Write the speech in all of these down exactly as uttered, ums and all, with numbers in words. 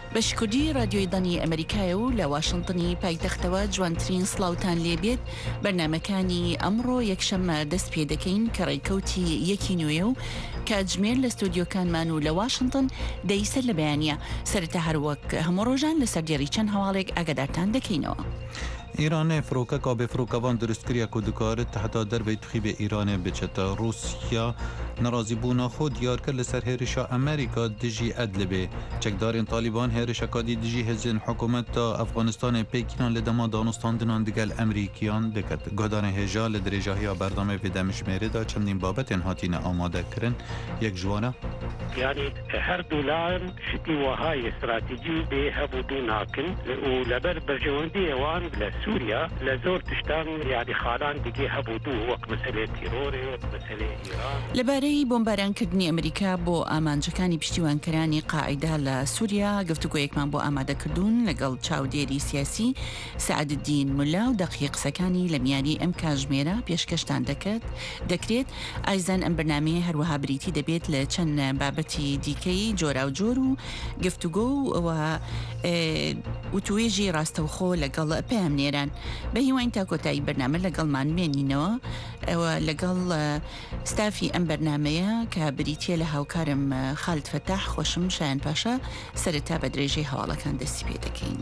بەشکردی رادیۆی دەنی ئەمریکایە و لە واشنگتنی پایتەختەوە جوانترین سڵاوتان لێبێت. بەرنامەکانی ئەمڕۆ یەکشەممە دەست پێ دەکەین کە ڕێککەوتی یەکی نوێ و کاتژمێر لە ستۆدیۆکانمان و لە واشنگتن دەیسەر لە بەیانە سەرەتا هەروەک هەموو ڕۆژان لەسەر دێڕی چەند هەواڵێک ئاگادارتان دەکەینەوە. ایران فروکا به فروکوان درست کریا که دکار تحت در به تخیب ایران بچت روسیا ناراضی بونا خود یار کرد لسر هرشا امریکا دجی ادل به چکدارین طالبان هرشا کادی دجی هزین حکومت تا افغانستان پیکینان لدما دانستاندنان دگل امریکیان دکت گهدان هجا لدرجاهی برنامه به دمشمیره دا چندین بابت انهاتین آماده کرن یک جوانه يعني هر دولار شتي وهاي استراتيجي بها بدوناكن ولبر برجواندي وان لسوريا لزور تشتان يعني خالان دقي هبودو وقت مسألة تيروري وقت مسألة إيران لبارەی بۆمبارانکردنی ئەمریکا بۆ ئامانجەکانی پشتیوانکەرانی قاعیدا لە سووریا گفتوگۆیەکمان بۆ ئامادەکردوون لەگەڵ چاودێری سیاسی سعدالدین مولا و دەقیق قسەکانی لە میانی ئەم کاتژمێرە پێشکەشتان دەکات دەکرێت ئایزان ئەم بەرنامەیە هەروەها بریتی دەبێت لە چەند بابەتی دیکەی جۆرا و جۆر و گفتوگۆ و وتوێژی ڕاستەوخۆ لەگەڵ پامنێران بە هیوان تا کۆتایی بەرنامە لەگەڵمان مێنینەوە لەگەڵ ستافی ئەم بەرنامەیە کە بریتە لە هاوکارم خالد فەتاح خۆشم شایان پاشا سەرەتا بە درێژەی هەواڵەکان دەستی پێ دەکەین.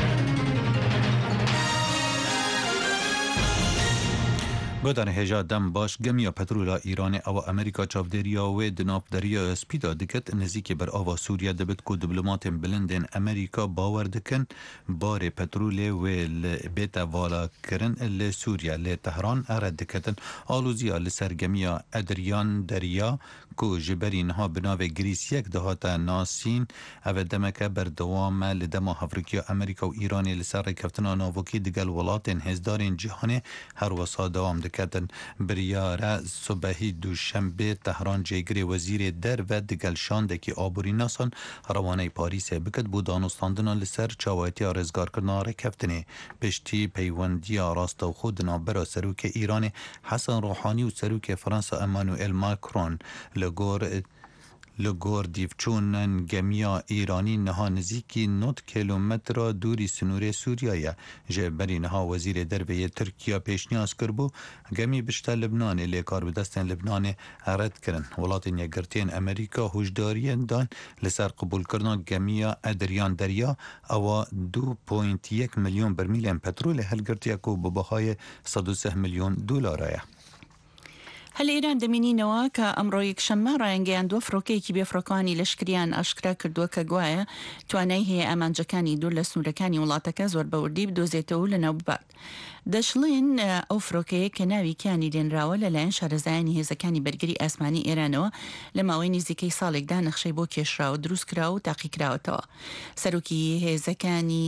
گودان هجا دم باش گمیا پترولا ایران او امریکا چاودریا و دناف دریا سپیدا دکت نزدیک بر آوا سوریا دبت کو دیپلمات بلندن امریکا باور دکن بار پترول و بیت والا کرن ل سوریا ل تهران ارد دکتن آلوزیا لسرگمیا ادریان دریا کو جبرین ها بناو گریس یک دهات ناسین او دمک بر دوام لدما افریقیا امریکا و ایران لسر کفتنا ناوکی دگل ولاتن هزدارین جهان هر وسا دوام دکتن بریاره صبحی دوشنبه تهران جیگری وزیر در و دگل شاندکی آبوری ناسان روانه پاریس بکد بود دانستاندنا لسر چاویتی رزگار کرناره کفتنه پشتی پیوندی راست و خود نابرا سروک ایران حسن روحانی و سروک فرانسا امانوئل ماکرون لگور لگور دیفچونن گمیا ایرانی نها نزیکی نوت کیلومتر دوری سنور سوریای جبری نها وزیر دروی ترکیه پیشنیاز کربو گمی بشتا لبنان لیکار بدستن لبنان رد کرن ولاتین یگرتین امریکا هوشدارین دان لسر قبول کرنا گمیا ادریان دریا او دو پوینت یک میلیون برمیل پترول هلگرتیا کو ببهای صد و سه میلیون دلاره. هەل ئێران دەمێنینەوە کە ئەمڕۆ یەکشەممە ڕایەنگەیاندووە فڕۆکەیەکی بێفڕۆکانی لەشکریان ئاشکرا کردووە کە گوایە توانای هەیە ئامانجەکانی دوور لە سنوورەکانی وڵاتەکە زۆر بەوردی بدۆزێتەوە لە ناو ببات. دەشڵێن ئەو فڕۆکەیە کە ناوی کیانی دێنراوە لەلایەن شارەزایانی هێزەکانی بەرگری ئاسمانی ئێرانەوە لە ماوەی نزیکەی ساڵێکدا نەخشەی بۆ کێشراوە دروست کراوە و تاقیکراوەتەوە. سەرۆکی هێزەکانی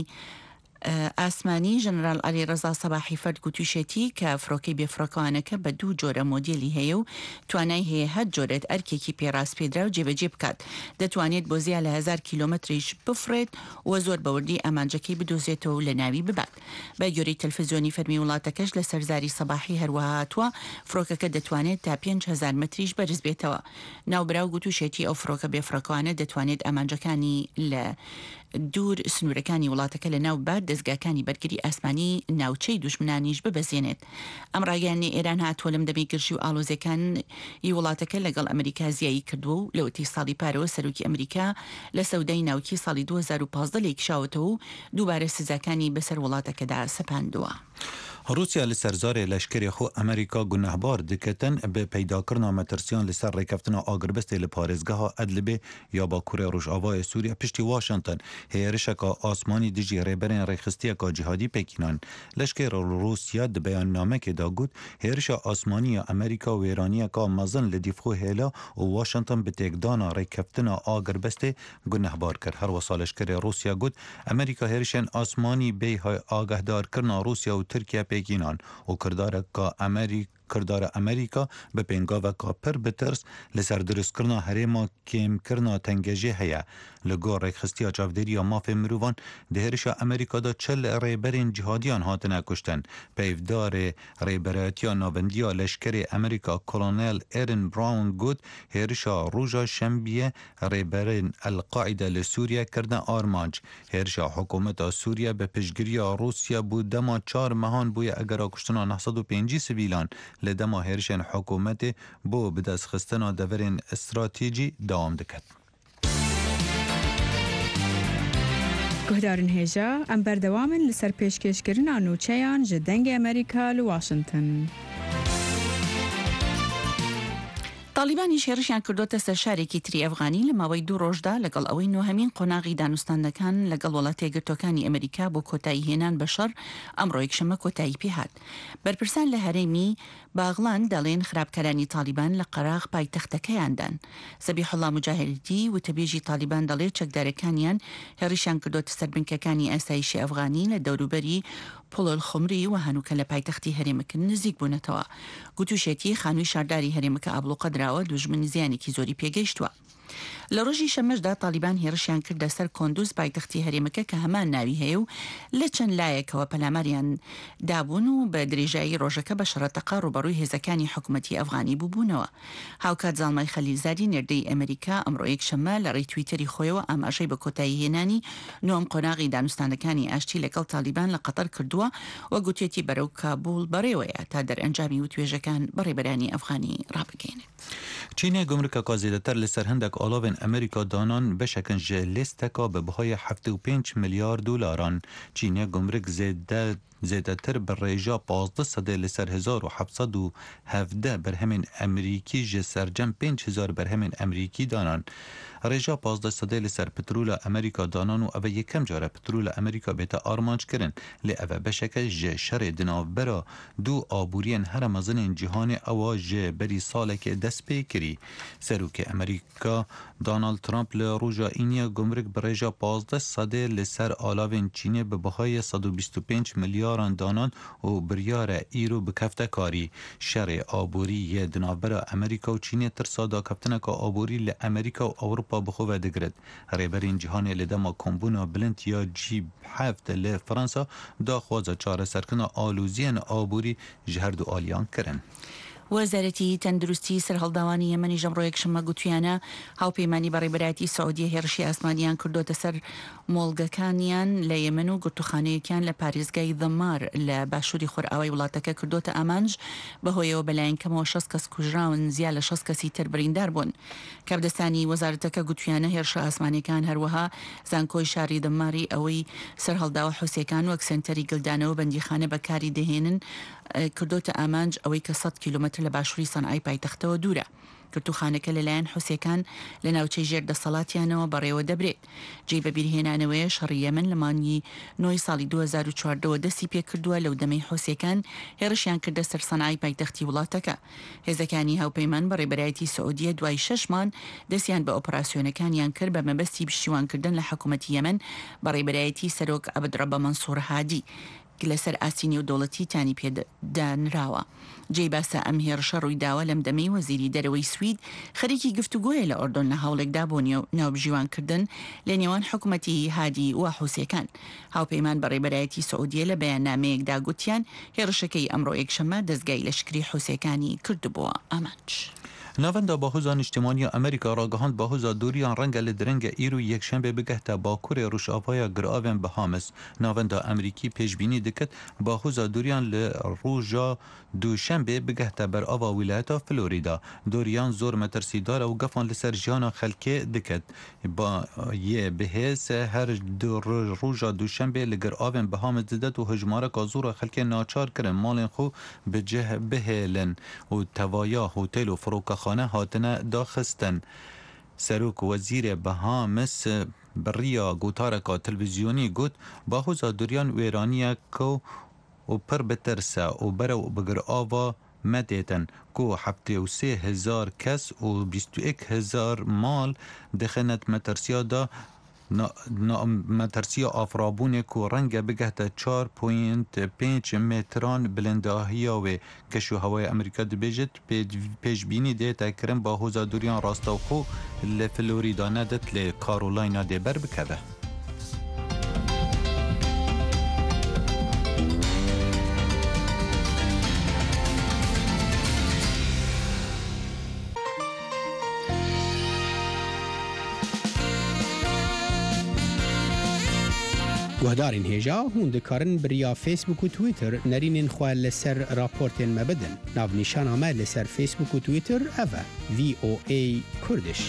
ئاسمانی ژەنەرال عەلی ڕەزا سەباحی فەرد گوتوشێتی کە فڕۆکەی بێفڕۆکەوانەکە بە دوو جۆرە مۆدێلی هەیە و توانای هەیە هەر جۆرێت ئەرکێکی پێڕاست پێدرا و جێبەجێ بکات دەتوانێت بۆ زیاد لە هەزار کیلۆمەتریش بفرێت و زۆر بەوردی ئامانجەکەی بدۆزێتەوە لە ناوی ببات. بە گوێرەی تەلەڤیزیۆنی فەرمی وڵاتەکەش لە سەرزاری سەباحی هەروەها هاتووە فڕۆکەکە دەتوانێت تا پێنج هەزار مەتریش بەرز بێتەوە. ناوبراو گوتوشێتی ئەو فڕۆکە بێفڕۆکەوانە دەتوانێت ئامانجەکانی لە دوور سنوورەکانی وڵاتەکە لە ناو بار دەستگاکانی بەرگری ئاسمانی ناوچەی دوژمنانیش ببەزێنێت. ئەم ڕاگەیانی ئێران هاتووە لەم دەمەی گرژی و ئاڵۆزیەکانی وڵاتەکە لەگەڵ ئەمریکا زیایی کردووە و لە وتی ساڵی پارەوە سەرۆکی ئەمریکا لە سەودای ناوکی ساڵی دوو هەزار و پانزدە لێکشاوەتەوە و دووبارە سزاکانی بەسەر وڵاتەکەدا سەپاندووە. روسیا لسرزار لشکری خو امریکا گنهبار دکتن به پیدا کرنا مترسیان لسر ریکفتنا آگربست لپارزگاه ادلبه یا با کوره روژاوای سوریا پشتی واشنگتن هیرشکا آسمانی دیجی ریبرین ریخستی کا جهادی پکینان لشکر روسیا د بیان نامه که داگود هیرش آسمانی امریکا و ایرانی کا مزن لدیفخو هیلا و واشنگتن به تکدانا ریکفتنا آگربست گنهبار کرد. هر وسا لشکر روسیا گود امریکا هیرشن آسمانی به آگهدار کرنا روسیا و ترکیه پکینان و کردار که امریکا کردار امریکا به پنگاو کاپر بترس لسر درست کرنا هریما کم کرنا تنگجه هیا لگور ریخستی چاودری ماف مروان دهرش امریکا دا چل ریبرین جهادیان هاتن کشتن پیفدار ریبراتیا ناوندیا لشکر امریکا کلونل ایرن براون گود هرشا روژا شنبیه ریبرین القاعده لسوریا کردن آرمانج هرشا حکومت سوریا به پشگیری روسیا بود دما چار مهان بوی اگر کشتنا نهصد و پنج سویلان لدما هرشن حکومت بو بدست خستنا دورین استراتیجی دوام دکد. گهدارن هجا ام بردوامن لسر پیشکشکرین نوچیان جدنگ امریکا لواشنطن. طالبانی شێڕشیان کردوتە سەر شارێکی تری ئەفغانی لە ماوەی دوو ڕۆژدا لەگەڵ ئەوەی نۆهەمین قۆناغی دانوستاندەکان لەگەڵ وڵاتە یەکگرتووەکانی ئەمریکا بۆ کۆتایی هێنان بە شەڕ ئەمڕۆ یەکشەممە کۆتایی پێهات. بەرپرسان لە هەرێمی باغڵان دەڵێن خراپکارانی طالبان لە قەراغ پایتەختەکەیاندان. زەبیح الله مجاهدی وتەبێژی طالبان دەڵێت چەکدارەکانیان هێڕیشیان کردوتە سەر بنکەکانی ئاسایشی ئەفغانی لە دەوروبەری پۆڵۆل خۆمری و هەنووکە لە پایتەختی هەرێمەکە نزیک بوونەتەوە. گوتوشێتی خانووی شارداری هەرێمەکە ئابلوقە دراوە دوژمنی زیانێکی زۆری پێگەیشتووە. لە ڕۆژی شەمەشدا طالبان هێرشیان کردە سەر کۆندوز پایتەختی هەرێمەکە کە هەمان ناوی هەیە و لە چەند لایەکەوە پەلاماریان دابوون و بە درێژایی ڕۆژەکە بە شەڕەتەقە ڕوبەڕووی هێزەکانی حکوومەتی ئەفغانی بووبوونەوە. هاوکات زاڵمای خەلیلزادی نێردەی ئەمریکا ئەمڕۆ یەکشەممە لە ڕێی تویتەری خۆیەوە ئاماژەی بە کۆتایی هێنانی نۆم قۆناغی دانوستانەکانی ئاشتی لەگەڵ طالبان لە قەتەر کردووە و گوتێتی بەرەو کابول بەڕێوەیە تا دەرئەنجامی وتوێژەکان بەڕێبەرانی ئەفغانی ڕابگەێنێت. چینە گمرکە زیاتر لەسەر هەندێک ئاڵاوێن ئەمریکا دانان بەشەکەن ژە لێستەکە بە بەهای هەفتە و پێنج ملیار دولاران. چینە گمرک زێدە زێدەتر بە ڕێژا پازدە سەدە لەسەر هزار و حەڤسەد و هەڤدە بەرهەمێن ئەمریکی ژە سەرجەم پێنج هزار بەرهەمێن ئەمریکی دانان. ڕێژا پازدە سەدە لەسەر پترولە ئەمریکا دانان و ئەوە یەکەم جارە پترولە ئەمریکا بێتە ئارمانجکردن لێ ئەوە بەشەکە ژێ شەڕێ دناوبەرە دوو ئابووریان هەرە مەزنên جیهانê ئەوە ژێ بەری ساڵێکê dest pê kirî. Serokê Amerîka Donald Trump li roja îniya gumruk bi rêja pazde sedê li ser alavên Çînê bi bihayê sed û bîst û pênc milyaran danan û biryare îro bikefte karî. Şerê aborî yê dinavbera Amerîka û Çînê tirsa dakeftineka aborî li Amerîka û Ewropa bi xwe ve digirit. Rêberên cîhanê li dema kombûna bilind ya G heft li Fransa daxwaza çareserkirina alûziyên aborî ji her du aliyan kirin. وەزارەتی تەندروستی سەرهەڵداوانی یەمەنی ژەمڕۆ یەکشەممە گوتویانە هاوپەیمانی بەڕێبەرایەتی سعودیە هێرشی ئاسمانیان کردوتە سەر مۆڵگەکانیان لە یەمەن و گرتوخانەیەکیان لە پارێزگای دەمار لە باشووری خۆرئاوای وڵاتەکە کردوتە ئامانج بەهۆیەوە بەلایەن کەمەوە شەست کەس کوژراون زیاد لە شەست کەسی تر بریندار بوون. کاردەستانی وەزارەتەکە گوتویانە هێرشە ئاسمانیەکان هەروەها زانکۆی شاری دەماری ئەوەی سەرهەڵداوە حوسێکان وەک سنتەری گلدانەوە بەندیخانە بەکاری دەهێنن کردوتە ئامانج ئەوەی کە سەد کیلومتر لە باشووری سەنعای پایتەختەوە دوورە. کردوخانەکە لەلایەن حوسێکان لە ناوچەی ژێر دەسەڵاتیانەوە بەڕێوە دەبرێت. جێ بە بیرهێنانەوەیە شەڕی یەمەن لە مانگی نۆی ساڵی دوو هەزار و چواردەوە دەستی پێ کردووە لەو دەمەی حوسێکان هێرشیان کردە سەر سەنعای پایتەختی وڵاتەکە. هێزەکانی هاوپەیمان بەڕێبەرایەتی سعودیە دوای شەشمان دەستیان بە ئۆپراسیۆنەکانیان کرد بە مەبەستی پشتیوانکردن لە حکوومەتی یەمەن بەڕێبەرایەتی سەرۆک عەبدڕەبە مەنسوور هادی لەسەر ئاسینی و دۆڵەتی تانی پێدانراوە. جێ باسە ئەم هێرشە ڕووی داوە لەم دەمەی وەزیری دەرەوەی سوید خەریکی گفتوگۆیە لە ئۆردۆن لە هەوڵێکدا بۆ ناوبژیوانکردن لە نێوان حکوومەتی هادی و حوسێکان. هاوپەیمان بەڕێبەرایەتی سعودیە لە بەیاننامەیەکدا گوتیان هێرشەکەی ئەمڕۆ یەکشەممە دەستگای لەشکری حوسێکانی کردبووە ئامانج. ناوندا باهوزان اجتماعی امریکا را گهاند باهوزا دوریان رنگ لدرنگ ایرو یکشنبه بگهته باکور روشافای گرآون بهامس. ناوندا امریکی پیشبینی دکت باهوزا دوریان لروجا دوشنبه بگهته بر آوا ولایت فلوریدا. دوریان زور مترسیدار و گفان لسر جانا خلکه دکت. با یه بهس هر دو روجا دوشنبه لگرآون بهامس زدت و هجماره کازور خلکه ناچار کرن مالن خو بجه بهلن و توایا هتل و فروکه خانه هاتنه داخستن. سروک وزیر بهامس بریا گوتارکا تلویزیونی گوت باهوزا دوریان ویرانیه کو و پر بترسه و برو بگر آوا مدیتن کو هفته و سه هزار کس و بیست و یک هزار مال دخنت مترسیا دا مترسیە ئافرابوونێ و ڕەنگە بگەهتە چوار پوینت پێنج متران بلنداهیە وێ کەش و هەوای ئەمریکا دەبێژێت پێشبینی دێتە کرن با هۆزا دووریان ڕاستەوخۆ لە فلۆریدا نەدەت لێ کارۆلاینا دێبەر بکەبە. گوهدارین هێژا هون دikarin biriya Facebook û Twitter nerînên xwe li ser raportên me bidin. Navnîşana me li ser Facebook û Twitter ev e V O A Kurdiş.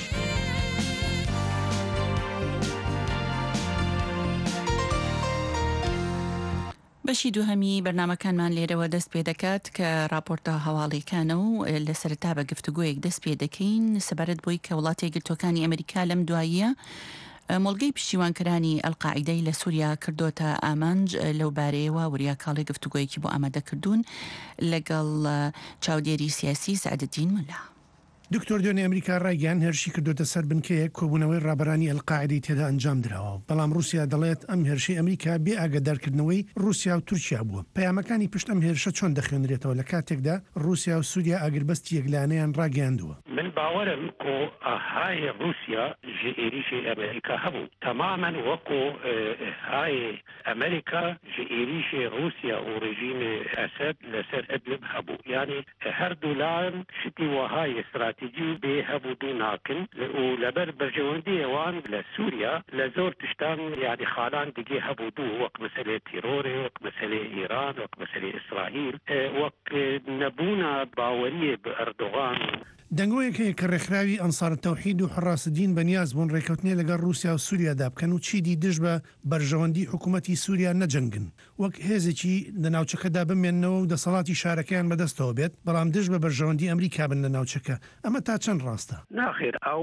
بەشی دووهەمی بەرنامەکانمان لێرەوە دەست پێ دەکات کە راپۆرتە هەواڵیکانە و لە سەرەتا بە گفتوگۆیەک دەست پێ دەکەین سەبارەت بۆی کە وڵاتی یەکگرتووەکانی ئەمریکا لەم دواییە مۆڵگەی پشتیوانکەرانی ئەلقاعیدەی لە سووریا کردوتە ئامانج لەو بارەیەوە وریا کاڵی گفتوگۆیەکی بۆ ئامادەکردوون لەگەڵ چاودێری سیاسی سعدەدین مولا. دکتۆر دوێنێ ئەمریکا ڕایگەیان هێرشی کردوتە سەر بنکەیەک کۆبوونەوەی ڕابەرانی ئەلقاعیدەی تێدا ئەنجام درراوە، بەڵام رووسیا دەڵێت ئەم هێرشی ئەمریکا بێ ئاگادارکردنەوەی رووسیا و تورکیا بووە. پەیامەکانی پشت ئەم هێرشە چۆن دەخوێنرێتەوە لە کاتێکدا رووسیا و سووریا ئاگربەستی یەکلانەیان ڕاگەیاندووە؟ من باوەرم کۆ ئاهای رووسیا ji êrişê ئەمریکا هەبوو تەمامەن وەکو های ئەمریکا ji êrişê رووسیا و ڕژیمê ئەسەد لەسەر ئەدلب هەبوو، یعنی هەردوو لایەن شتی وەهای استراتیجی بێ هەبوو دوو ناکن و لەبەر بەرژەوەندی ئەوان لە سووریا لە زۆر تشتان یعنی خاڵان دیگە هەبوو دوو وەک مەسەلەی تیرۆرێ وەک مەسەلەی ئیران وەک مەسەلەی ئیسرائیل وەک نەبوونە باوەریە بە ئەردۆغان. دەنگۆیەک هەیە کە ڕێکخراوی ئەنسار تەوحید و حڕاستدین بەنیاز بوون ڕێکەوتنێ لەگەڵ رووسیا و سووریادا بکەن و چیدی دژ بە بەرژەوەندی حکوومەتی سووریا نەجەنگن وەک هێزێکی لە ناوچەکەدا بمێننەوە و دەسەڵاتی شارەکەیان بەدەستەوە بێت، بەڵام دژ بە بەرژەوەندی ئەمریکا بن لە ناوچەکە. ئەمە تا چەند ڕاستە؟ ناخێر ئەو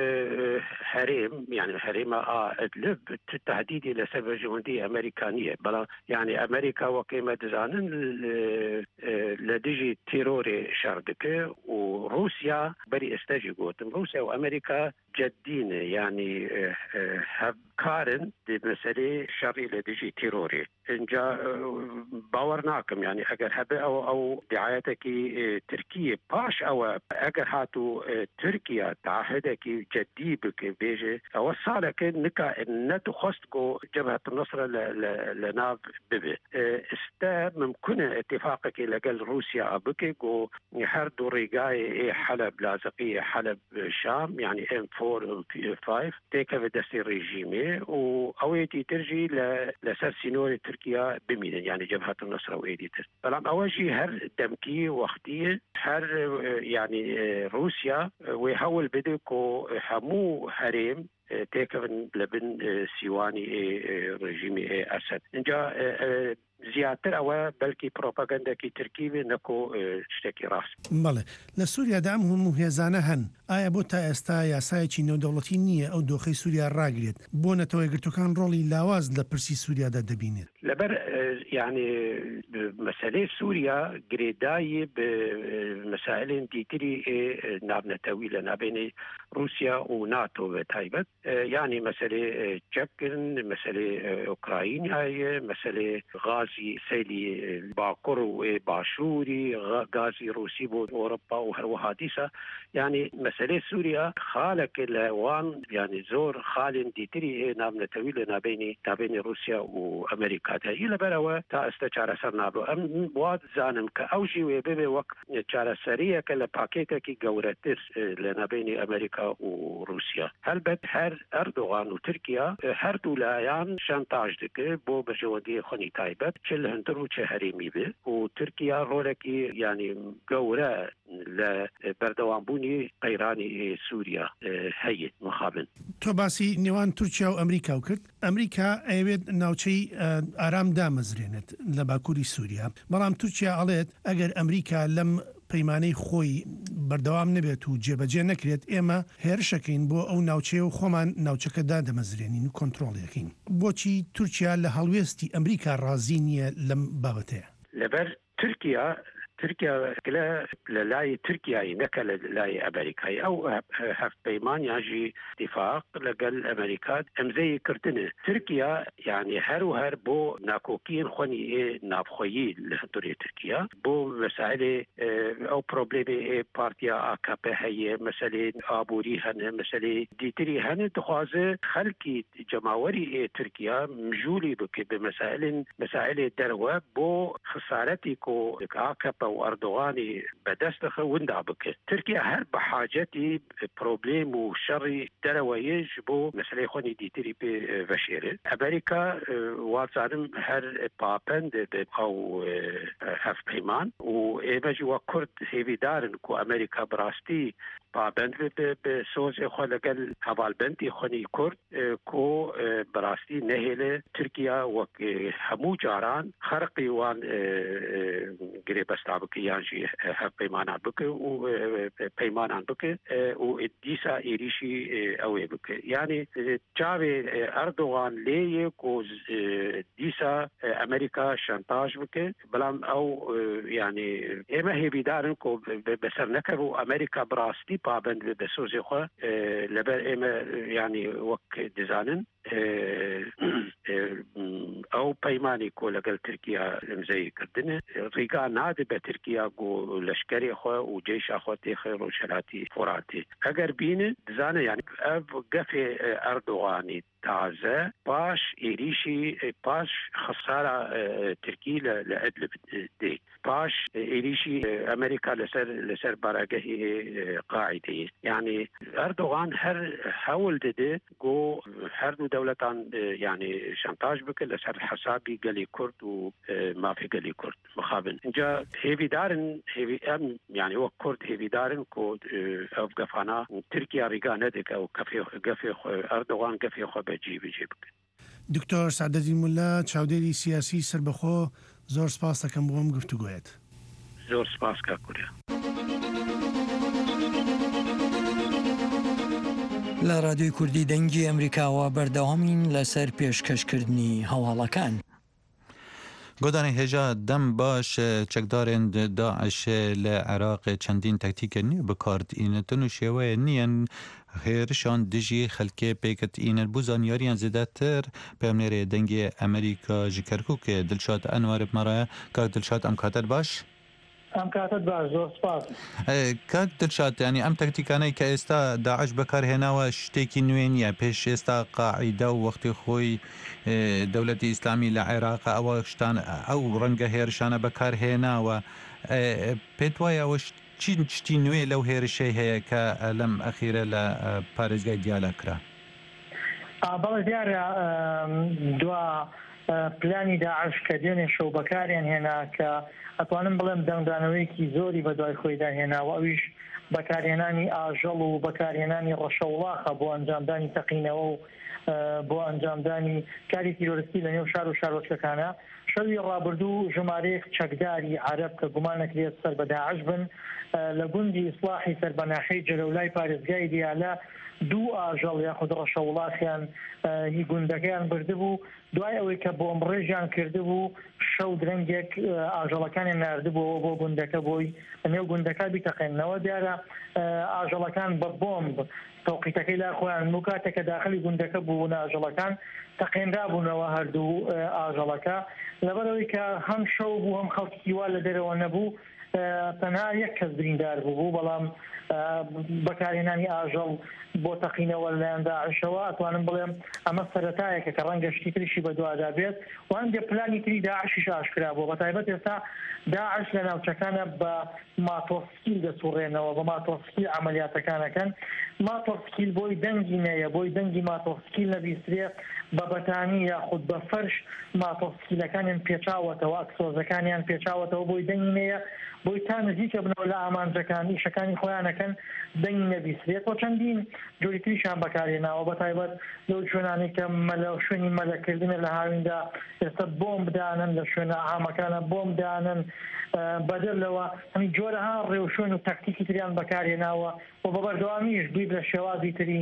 هەرێم یعنی هەرێمە ئەدلب تهدیدی لەسەر بەرژەوەندی ئەمریکا نییە، بەڵام یعنی ئەمریکا وەکێمە دەزانن لە دژی تیرۆرێ شار دەکە و رووسیا بەری ئێستاژی گوتم رووسیا و ئەمریکا جددینە یعنی هەبکارن مەسەلەی شەڕی لە دژی تیرۆرێ. اینجا باوەڕ ناکەم یعنی ئەگەر هەبێ ئەو ئەو دیعایەتێکی تورکیە پاش ئەوە ئەگەر هاتوو تورکیا تعهدێکی جددی بکە بێژێ ئەوە ساڵێکە نکا نەتخواست گۆ جەبهەت النەسر لە ناو ببێ ئێستا ممکنە اتفاقێکی لەگەڵ رووسیا بکە گۆ هەردوو ڕێگای حەلب لازقیە حەلب شام یعنی ئێم فۆر فایف تێکەوە دەستی ڕێژیمێ و ئەوەیەتی ترژی لەسەر سینۆری تورکیا بمینن یعنی جەبهەت النەسر و ئێدی تر، بەڵام ئەوەژی هەر دەمکی وەختیە هەر یعنی رووسیا وێ هەوڵ بدە کۆ هەموو هەرێم تێکەون لەبن سیوانی ڕژیمی ئەسەد. اینجا زیاتر ئەوە بەلکی پرۆپاگەندێکی تورکی نەکۆ شتێکی ڕاست. بەڵێ لە سووریادا ئەم هەموو هێزانە هەن، ئایا بۆ تا ئێستا یاسایەکی نێودەوڵەتی نییە ئەو دۆخەی سووریا ڕاگرێت بۆ نەتەوە یەکگرتووەکان ڕۆڵی لاواز لە پرسی سووریادا دەبینێت؟ لەبەر یعنی مەسەلەی سووریا گرێدایی بە مەسائلên دیتری نابنەتەوی لە نابێنەی رووسیا و ناتۆ بە تایبەت، یعنی مەسەلەی چەکردن مەسەلەی ئوکراین هەیە، مەسەلەی غازی سەیلی باکوڕ و باشووری غازی رووسی بۆ ئۆڕۆپا و هەروەها دیسە، یعنی مەسەلەی سووریا خاڵێکە لە وان یعنی زۆر خاڵێن دیتری نابنەتەوی لە نابێنی نابێنی رووسیا و ئەمریکا هەیە، لەبەرەوە تا ئێستا چارەسەر نابوو. ئەم وات زانم کە ئەو ژیوێ ببێ وەک چارەسەریەکە لە پاکێتێکی گەورەتر لە نابێنی ئەمریکا و رووسیا. هەلبەت هەر ئەردۆغان و تورکیا هەردوو لایەن شانتاژ دەکرد بۆ بەرژەوەندی خۆنی تایبەت چ لە هەندر و چه هەرێمی بێ و تورکیا ڕۆلێکی یعنی گەورە لە بەردەوامبوونی قەیرانی سووریا هەیە مخابن. تۆ باسی نێوان تورکیا و ئەمریکا و کرد. ئەمریکا ئەوێت ناوچەی ئارام دامەزرێنێت لە باکووری سووریا، بەڵام تورکیا ئەڵێت ئەگەر ئەمریکا لەم پەیمانەی خۆی بەردەوام نەبێت و جێبەجێ نەکرێت ئێمە هێرشەکەین بۆ ئەو ناوچەیە و خۆمان ناوچەکەدا دەمەزرێنین و کۆنتڕۆڵەکەین. بۆچی تورکیا لە هەڵوێستی ئەمریکا ڕازی نییە لەم بابەتەیە؟ لەبەر تورکیا تركيا كلا للاي تركيا نكا للاي امريكاي او هف بيمان يجي اتفاق لقل امريكا امزي كرتنه تركيا يعني هر وهر بو ناكوكين خوني نابخوي لهدوري تركيا بو مسائل او بروبليم بارتيا اكابي هي مسألة ابوري هن مسألة ديتري هن تخوازه خلقي جماوري تركيا مجولي بك بمسائل مسائل دروه بو خسارتي كو اكابي واردوغاني بدست وندا بك تركيا هر بحاجتي بروبليم وشر دروه يجبو مسألة خوني ديتري بفشيره امريكا واتزارم هر بابند او هف بيمان و ايماجي وكرد هيفي دارن كو امريكا براستي بابند بسوز اخوة لقل هوالبنتي خوني كرد كو براستي نهيل تركيا وك همو جاران خرقي وان قريب استعبك يانجي هف بيمان بك و بيمان عن بك و اديسا ايريشي اوي بك يعني جاوي اردوغان ليه كو ديسا امريكا شانتاج بك بلام او يعني اما هي بيدارن كو بسر نكبو امريكا براستي بابند بسوزي خو لبر اما يعني وك ديزانن او بيماني كو لقل تركيا مزي كردنه ريقا نادي بتركيا كو لشكري خو وجيش اخو تيخير وشلاتي فراتي اگر بين دزانه يعني اف قفي اردوغاني تازه باش إيريشي باش خسارة تركي لأدلب دي باش إيريشي أمريكا لسر لسر براجه قاعدة يعني أردوغان هر حاول ده جو هر دولتان يعني شانتاج بك لسر حسابي قلي كرد وما في قلي كرد مخابن جا هيفي دارن هيفي أم يعني هو كرد هيفي دارن كو أو قفانا تركيا ريقا ندك أو كفي كفي أردوغان كفي خو دکتۆر سعدەدین مولا چاودێری سیاسی سربەخۆ زۆر سپاس دەکەم بۆ ئەم گفتوگویت. زۆر سپاس کاکوریا. لە رادیۆی کوردی دەنگی ئەمریکاوە بەردەوامین لەسەر پێشکەشکردنی هەواڵەکان. گۆدانی هێژا دەم باش چەکدارên داعش لە عێراق چەندین تەکتیکە نییە بکاردئینەتن و شێوەیە نیەن هێرشان دژی خەلکێ پێکەتئینەت بوو زانیاریان زیاتر پێمنێرێ دەنگی ئەمریکا ji Kerkûkê Dilşad Enwer بمەڕایە کاک دلشاد ئەم کاتت باش؟ ئەم کاتت باش زۆر سپاس. کاک دلشاد ینی ئەم تەکتیکانەی کە ئێستا داعش بەکارهێناوە شتێکی نوێ نییە پێش ئێستا قاعیدە و وەختی خۆی دەوڵەتی ئیسلامی لە عێراق ئەوە شتان ئەو ڕەنگە هێرشانە بەکارهێناوە پێت وایە ئەوە چین شتی نوێ لەو هێرشەی هەیە کە لەم ئەخیرە لە پارێزگای دیالە کرا؟ بەڵێ دیارە دوا پلانی داعش کە دێنێ شەو بەکاریان هێنا کە ئەتوانم بڵێم دەنگدانەوەیەکی زۆری بە دوای خۆیدا هێناوە ئەویش بەکارهێنانی ئاژەڵ و بەکارهێنانی ڕەشەوڵاخە بۆ ئەنجامدانی تەقینەوە و بۆ ئەنجامدانی کاری تیرۆریستی لە نێو شار و شارۆچەکانە. شەوی ڕابردوو ژمارەیەک چەکداری عەرەب کە گومانەکرێت سەر بە داعش بن لە گوندی ئیسلاحی سەربەناحەی جەلەولای پارێزگای دیالە دوو ئاژەڵ یاخود ڕەشەوڵاخیان هی گوندەکەیان بردبوو دوای ئەوەی کە بۆمبڕێژیان کردبوو شەو درەنگێک ئاژەڵەکانیان ناردبووەوە بۆ گوندەکە بۆی نێو گوندەکە بیتەقێنەوە دیارە ئاژەڵەکان بە بۆمب تەوقیتەکەی لا خۆیان و کاتێکە داخلی گوندەکە بوون ئاژەڵەکان تەقێنرا بوونەوە هەردوو ئاژەڵەکە لەبەرەوەی کە هەم شەو بوو هەم خەڵکی وا لە دەرەوە نەبوو تەنها یەک کەس بریندار بوو بەڵام بەکارهێنانی ئاژەڵ بۆ تەقینەوە لەلایەن داعشەوە ئەتوانم بڵێم ئەمە سەرەتایەکە کە ڕەنگە شتی تریشی بە دوادا بێت و هەندێ پلانی تری داعشیش ئاشکرا بوو بە تایبەت ئێستا داعش لە ناوچەکانە بە ماتۆسکیل دەسوڕێنەوە بە ماتۆسکیل عەمەلیاتەکانەکەن ماتۆسکیل بۆی دەنگی نەیە بۆی دەنگی ماتۆسکیل نەبیسترێ بە بەتانی یاخود بە فەرش ماتۆسکیلەکانیان پێچاوەتەوە ئەکسۆزەکانیان پێچاوەتەوە بۆی دەنگی نەیە بۆی تا نزیکە بنەوە لە ئامانجەکان ئیشەکانی خۆیان دارستانەکەن دەنگی نەبیسرێت بۆ چەندین جۆری تریشان بەکارهێناوە بە تایبەت لەو شوێنانی کە مەلە شوێنی مەلەکردنە لە هاویندا ئێستا بۆم بدانن لە شوێنە ئاهامەکانە بۆم بدانن بەدەرلەوە هەمی جۆرەها ڕێو شوێن و تاکتیکی تریان بەکارهێناوە و بە بەردەوامیش دوی لە شێوازی تری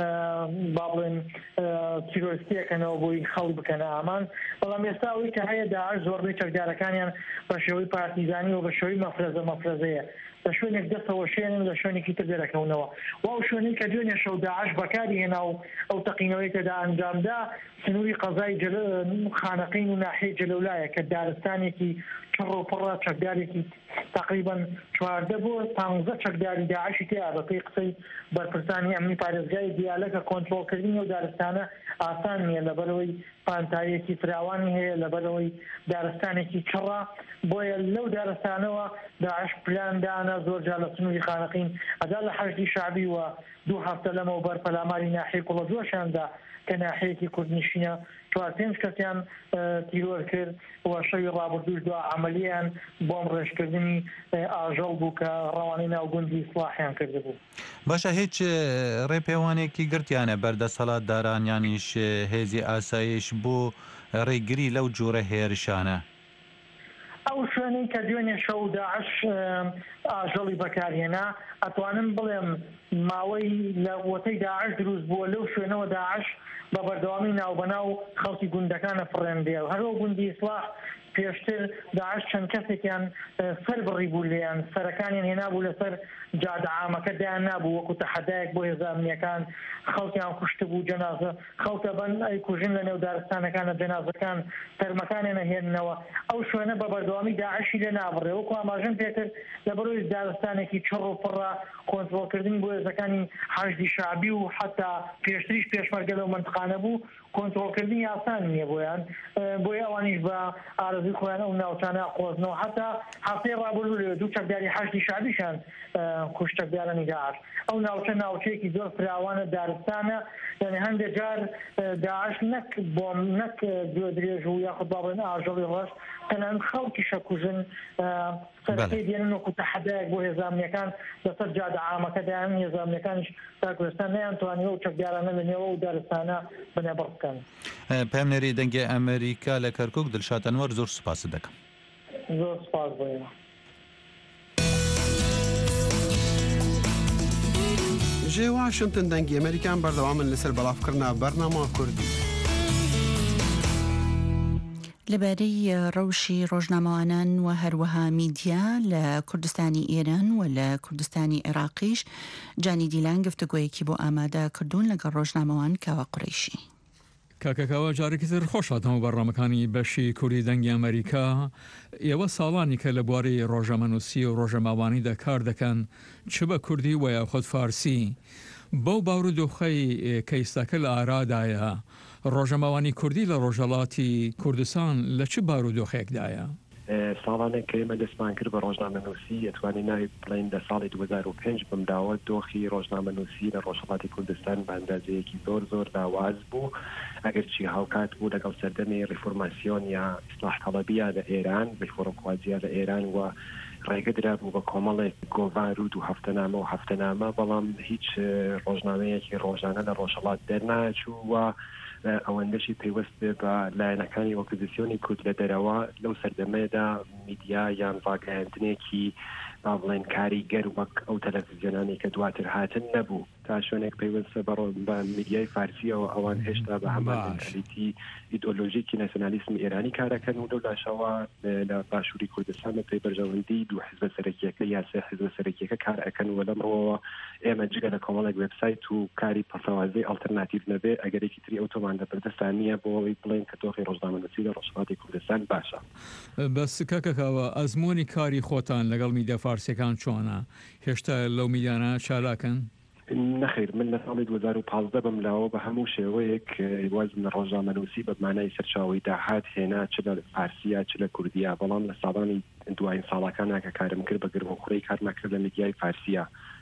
با بڵێن تیرۆریستیەکەنەوە بۆی خەڵک بکەنە ئامان بەڵام ئێستا ئەوەی کە هەیە داعش زۆربەی چەکدارەکانیان بە شێوەی پارتیزانی و بە شێوەی مەفرەزە مەفرەزەیە لە شوێنێک دەستەوە شوێنن لە شوێنێکی تر دەرەکەونەوە و ئەو شوێنەی کە دوێنێ شەو داعش بەکاری هێنا و ئەو تەقینەوەی کەدا ئەنجامدا سنووری قەزای خانەقین و ناحیەی جەلەولایە کە دارستانێکی چڕ و پڕە چەکدارێکی تقریبا چواردە بۆ پانزە چەکداری داعشی تیا بەپێی قسەی بەرپرسانی ئەمنی پارێزگای دیالەکە کۆنتڕۆلکردنی ئەو دارستانە ئاسان نییە لەبەرەوەی پانتاییەکی فراوانی هەیە لەبەرەوەی دارستانێکی چڕە بۆیە لەو دارستانەوە داعش پلاندانە زۆر جا لە سنووری خانەقین ئەدا لە حەشدی شعبی و دوو هەفتە لەمەوە بەر پەلاماری ناحیەی کوڵە جۆشاندا کە ناحەیەکی کوردنشینە چوار پێنج کەسیان تیرۆر کرد و شەوی ڕابردوش دو عملیان بۆم ڕێژکردنی ئاژەڵ بوو کە ڕەوانەی ناوگوندی ئیسلاحیان کرده بوو. باشە هیچ ڕێپێوانێکی گرتیانە بەردەسەڵات دارانیانیش هێزی ئاسایش بۆ ڕێگری لەو جۆرە هێرشانە؟ ئەو شوێنەی کە دوێنێ شەو داعش ئاژەڵی بەکارهێنا ئەتوانم بڵێم ماوەی لە وەتەی داعش دروست بووە لەو شوێنەوە داعش بە بەردەوامی ناوبەناو خەڵکی گوندەکانە فڕێندێ و هەرەوە گوندی ئیسلاح پێشتر داعش چەند کەسێکیان سەر بڕی بوو لێیان سەرەکانیان هێنابوو لەسەر جادە عامەکە دایان نابوو وەکو تەحەدایەک بۆ هێزە ئەمنیەکان خەڵکیان کوشتە بوو جەنازە خەڵکە بەن ئەی کوژن لە نێو دارستانەکانە جەنازەکان تەرمەکانیانە هێننەوە ئەو شوێنە بە بەردەوامی داعشی لێ نابڕێ وەکو ئاماژەم پێکرد لە بەرۆی دارستانێکی چڕ و پڕە کۆنتڕۆلکردنی بۆ هێزەکانی حەشدی شعبی و حتا پێشتریش پێشمەرگە لەو منتقانە بوو کۆنتڕۆلکردنی ئاسان نییە بۆیان بۆی ئەوانیش بە ئارەزوی خۆیان ئەو ناوچانە قۆزنەوە حتا هەفتەی ڕابردوو لێ دوو چەکداری حەشدی شعبیشان کوشت چەکدارانی داعش ئەو ناوچە ناوچەیەکی زۆر فراوانە دارستانە یعنی هەندێک جار داعش نەک بۆم نەک گوێ درێژ و یاخود با بڵێن ئاژەڵی ڕەش تەنان خەڵکی شەکوژن سەرەکەی دێنن وەکو تەحەدایەک بۆ هێزامنیەکان لەسەر جادە عامەکەدایان هێزامنیەکانیش تا کوردستان نەیانتوانیوە و چەکدارانە لە نێوە و دارستانە بنەبڕ بکەن. پێمنێری دەنگی ئەمریکا لە کەرکووک دڵشاد ئەنوەر زۆر سوپاس دەکەم. زۆر سوپاس بۆیە. جێ واشنتن دەنگی ئەمریکان بەردەوامن لەسەر بەڵافکردنا بەرنامە کوردی. لەبارەی ڕەوشی ڕۆژنامەوانان و هەروەها میدیا لە کوردستانی ئێران و لە کوردستانی عێراقیش جانی دیلان گفتگۆیەکی بۆ ئامادە کردوون لەگەڵ ڕۆژنامەوان کاوە قوڕیشی. کاکەکاوە جارێکی تر خۆشاتەوە بەڕامەکانی بەشی کوردی دەنگی ئەمریکا ئێوە ساڵانی کە لە بواری ڕۆژەمەنووسی و ڕۆژەماوانیدا کار دەکەن چ بە کوردی و یا خۆت فارسی بەو باورودۆخەی کەیستەکە لە ئارادایە ڕۆژەماوانی کوردی لە ڕۆژەڵاتی کوردستان لە چ بارودۆخەیەکدایە؟ ساڵانێک کە ئێمە دەستمان کرد بە ڕۆژنامەنووسی ئەتوانی ناوی بڵین لە ساڵی دوو هەزار و پێنج بمداوە دۆخی ڕۆژنامەنووسی لە ڕۆژهەڵاتی کوردستان بە ئەندازەیەکی زۆر زۆر داواز بوو ئەگەر چی هاوکات بوو لەگەڵ سەردەمی ریفۆرماسیۆن یا ئیسلاح تەڵەبیە لە ئێران ریفۆرمخوازیە لە ئێران و ڕێگە درا بوو بە کۆمەڵێک گۆڤار و دوو هەفتەنامە و هەفتەنامە بەڵام هیچ ڕۆژنامەیەکی ڕۆژانە لە ڕۆژهەڵات دەرناچوو و ئەوەندەشی پێوەست بێ بە لایەنەکانی ئۆپۆزیسیۆنی کورد لە دەرەوە لەو سەردەمەیەدا میدیا یان ڤاگەیاندنێکی با بڵێن کاریگەر وەک ئەو تەلەڤیزیۆنانی کە دواتر هاتن نەبوو تا شوێنێک پێوەستە بە میدیای فارسیەوە ئەوان هێشتا بە هەمان مێنتالیتی ئیدئۆلۆژیکی ناسیۆنالیسم ئێرانی کارەکەن و لەو لاشەوە لە باشووری کوردستان بە پێی بەرژەوەندی دوو حیزبە سەرەکیەکە یا سێ حیزبە سەرەکیەکە کار ئەکەن و لەمەوە ئێمە جگە لە کۆمەڵێک وێبسایت و کاری پەسەوازەی ئەڵتەرناتیڤ نەبێ ئەگەرێکی تری ئەوتۆمان دەبەردەستان نییە بۆ ئەوەی بڵێن کە دۆخی ڕۆژنامەنووسی لە ڕۆژهەڵاتی کوردستان باشە. بەس کاکەکەوە ئەزمموی کاری خۆتان لەگەڵ میدیا فارسیەکان چۆنە؟ هێشتا لەو میدیانە چالاکن؟ نەخیر من لە ساڵی دوو هەزار و پانزدە بەملاوە بە هەموو شێوەیەک وازم لە ڕۆژنامەنووسی بە مانای سەرچاوی داهات هێنا چ لە فارسیە چ لە کوردیە بەڵام لە ساڵانی دوایین ساڵەکانە کە کارم کرد بە گرمەخوڕی کارمەکرد لە میدیای فارسیە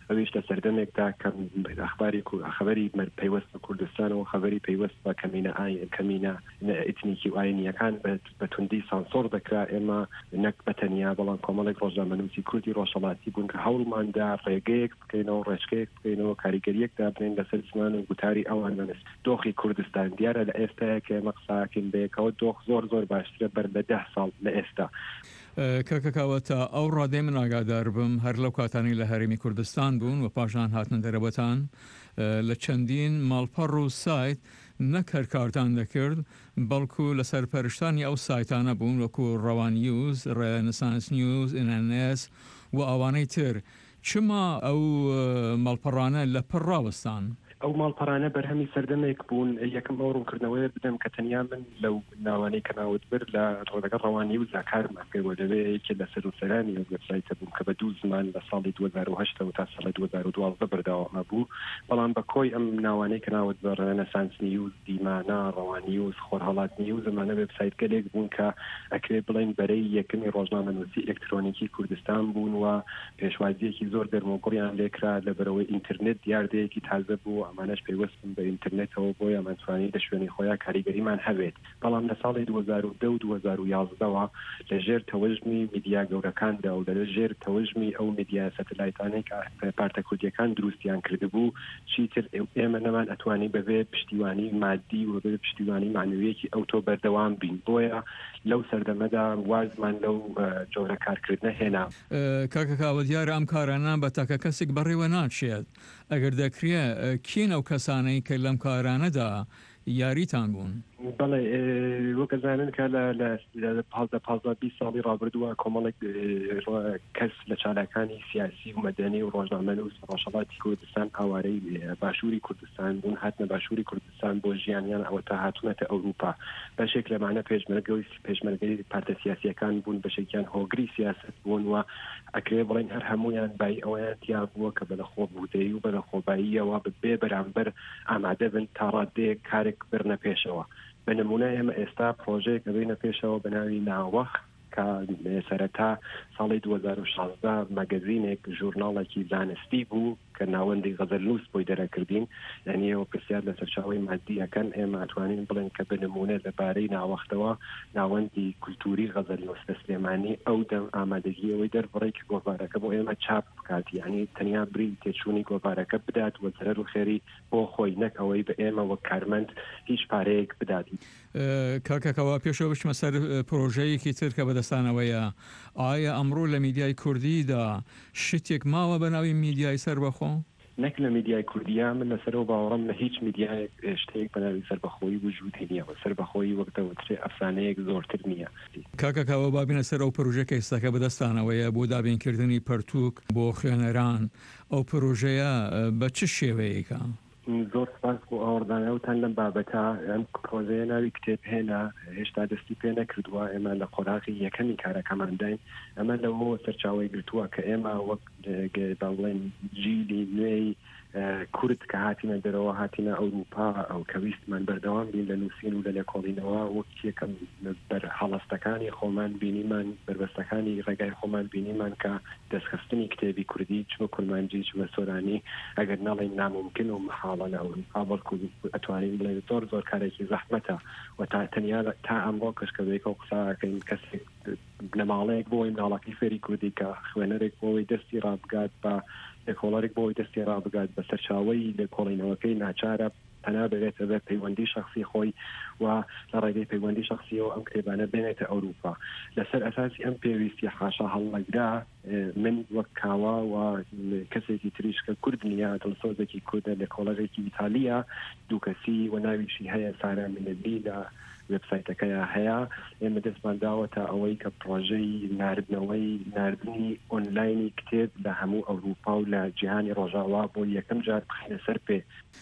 ئەویش لە سەردەمێکدا کەم ئەخباری خەبەری پەیوەست بە کوردستان و خەبەری پەیوەست بە کەمینە کەمینە ئیتنیکی و ئاینیەکان بە توندی سانسۆر دەکرا ئێمە نەک بەتەنیا بەڵام کۆمەڵێک ڕۆژنامەنووسی کوردی ڕۆژهەڵاتی بوون کە هەوڵماندا ڕێگەیەک بکەینەوە ڕێژگەیەک بکەینەوە کاریگەریەک دابنێن لەسەر زمان و گوتاری ئەوان بنست دۆخی کوردستان دیارە لە ئێستاەکە ئێمە قساکەین بەیەکەوە دۆخ زۆر زۆر باشترە بەر بە ده ساڵ لە ئێستا کەکەکەوەتە ئەو ڕادێ من ئاگادار بم هەر لەو کاتانی لە هەرێمی کوردستان بوون و پاشان هاتن دەرەوەتان لە چەندین ماڵپەڕ و سایت نەک هەرکارتان دەکرد بەڵکو لە سەرپەرشتانی ئەو سایتانە بوون وەکو ڕەوان نیوز، ڕێنسانس نیوز، ئینەنێس و ئەوانەی تر. چما ئەو ماڵپەڕانە لە پڕ ڕاوەستان؟ ئەو ماڵپەڕانە بەرهەمی سەردەمێک بوون. یەکەم ئەو ڕوونکردنەوەی بدەم کە تەنیا من لەو ناوانەی کە ناوت بر لە ڕۆژەکە ڕەوانی و زاکارمان پێوە لەوەیەکی لە سەر و سەرانی ئەو وێبسایتە بووم کە بە دوو زمان لە ساڵی دوو هەزار و هەشت و تا ساڵی دوو هەزار و دوازدە بەردەوام بوو. بەڵام بە کۆی ئەم ناوانەی کە ناوت بە ڕێنەسانس نیوز، دیمانە، ڕەوان نیوز، خۆرهەڵات نیوز ئەمانە وێبسایت گەلێک بوون کە ئەکرێ بڵێن بەرەی یەکەمی ڕۆژنامەنووسی ئێلکترۆنیکی کوردستان بوون و پێشوازیەکی زۆر دەرمۆگوڕیان لێکرا لەبەرەوەی ئینترنێت دیاردەیەکی تازە بوو. ئەمانەش پێوەست بە ئینترنێتەوە بۆی ئەمانتوانی لە شوێنی خۆیان کاریگەریمان هەبێت. بەڵام لە ساڵی دوو هەزار و دە و دوو هەزار و یازدەوە لە ژێر تەوەژمی میدیا گەورەکاندا و لە ژێر تەوەژمی ئەو میدیا سەتەلایتانەی کە پارتە کوردیەکان دروستیان کردبوو چیتر ئێمە نەمان ئەتوانی بەبێ پشتیوانی مادی و بەبێ پشتیوانی معنویەکی ئەو تۆ بەردەوام بین. بۆیە لەو سەردەمەدا وازمان لەو جۆرە کارکردنە هێنا. کاکەکاوە دیارە ئەم کارانە بە تاکە کەسێک بەڕێوە ناچێت. ئەگەر دەکرێ کین ئەو کەسانەی کە لەم کارانەدا یاریتان بوون؟ بەڵێ وەکەزانن کە لە پازدە پازدە بیست ساڵی ڕابردووە کۆمەڵێک کەس لە چالاکانی سیاسی و مەدەنی و ڕۆژنامەنووس ڕۆژهەڵاتی کوردستان ئاوارەی باشووری کوردستان بوون، هاتنە باشووری کوردستان بۆ ژیانیان ئەوە تا هاتوونەتە ئەوروپا. بەشێک لەمانە پێشمەرگەی پێشمەرگەی پارتە سیاسیەکان بوون، بەشێکیان هۆگری سیاست بوون و ئەکرێ بڵێن هەر هەمویان بای ئەویان تیا بووە کە بەلەخۆ بوودەی و بەلەخۆباییەوە ببێ بەرامبەر ئامادە بن تا ڕادەیەک کارێک بڕنە پێشەوە. بە نمونە ئێمە ئێستا پرۆژەیەک دەبینە پێشەوە بە ناوی ناوەخ کە سەرەتا ساڵی دوو هەزار و شازدە مەگەزینێک ژورناڵێکی زانستی بوو کە ناوەندی غەزەلنووس بۆی دەرەکردین. یعنی ئەوە پرسیار لە سەرچاوی مادیەکەن ئێمە ئەتوانین بڵێن کە بە نمونە لەبارەی ناوەختەوە ناوەندی کولتوری غەزەلنووس بە سلێمانی ئەو دەم ئامادەگیەوەی دەربڕێک گۆڤارەکە بۆ ئێمە چاپ بکات. یعنی تەنیا بری تێچوونی گۆڤارەکە بدات و زەرەر و خێری بۆ خۆی نەکەوەی بە ئێمە وەک کارمەند هیچ پارەیەک بداتی. کاکەکەوە پێشەوە بچمە سەر پرۆژەیەکی تر کە بەدەستانەوەیە. ئایا ئەمڕۆ لە میدیای کوردیدا شتێک ماوە بە ناوی میدیای سەربەخۆ؟ نەک لە میدیای کوردیا من لەسەرەوە باوەڕم لە هیچ میدیایەک شتێک بە ناوی سەربەخۆیی وجودی نییەوە. سەربەخۆیی وەک دەوترێ ئەفسانەیەک زۆرتر نییە. کاکەکەوە بابینە سەر ئەو پرۆژە کە ئێستاکە بەدەستانەوەیە بۆ دابینکردنی پەرتووک بۆ خوێنەران. ئەو پرۆژەیە بە چ شێوەیەکە؟ زۆر سپاس بۆ ئاوەردانەوتان لەم بابەتە. ئەم پرۆژەیە ناوی کتێب هێنا هێشتا دەستی پێ نەکردووە. ئێمە لە قۆراغی یەکەمی کارەکەمانداین. ئەمە لەوە سەرچاوی گرتووە کە ئێمە وەک باڵێن جیلی نوێی کورد کە هاتینە دەرەوە هاتینە ئەوروپا ئەو کەویستمان بەردەوام بین لە نووسین و لە لێکۆڵینەوە وەک یەکەم بەر هەڵەستەکانی خۆمان بینیمان بربەستەکانی ڕێگای خۆمان بینیمان کە دەستخستنی کتێبی کوردی چ بە کورمانجی چ بە سۆرانی ئەگەر نەڵێن ناممکن و محاڵە لە ئەوروپا بەڵکو ئەتوانین بڵێن زۆر زۆر کارێکی زەحمەتە و تا تەنیا تا ئەمڕۆ کەشکەوەیەک و قساکەین کەسێک نەماڵەیەک بۆی مناڵەکەی فێری کوردی کە خوێنەرێک بۆی دەستی ڕابگات بە لێکۆڵەرێک بۆی دەستی ڕابگات بە سەرچاوی لێکۆڵینەوەکەی ناچارە تەنا بێتە بە پەیوەندی شخصی خۆی و لە ڕێگەی پەیوەندی شخصیەوە ئەم کتێبانە بێنێتە ئەوروپا. لەسەر ئەساسی ئەم پێویستی حاشا هەڵەگرا من وەک کاوا و کەسێکی تریش کە کورد نیە دڵسۆزێکی کوردە لێکۆڵەرێکی ئیتالیا دوو کەسی و ناویشی هەیە سارا مینەدی لە وێبسایتەکەیە هەیە. ئێمە دەستمان داوەتە ئەوەی کە پرۆژەی ناردنەوەی ناردنی ئۆنلاینی کتێب لە هەموو ئەوروپا و لە جیهانی ڕۆژاوا بۆ یەکەم جار بخینە سەر پێ.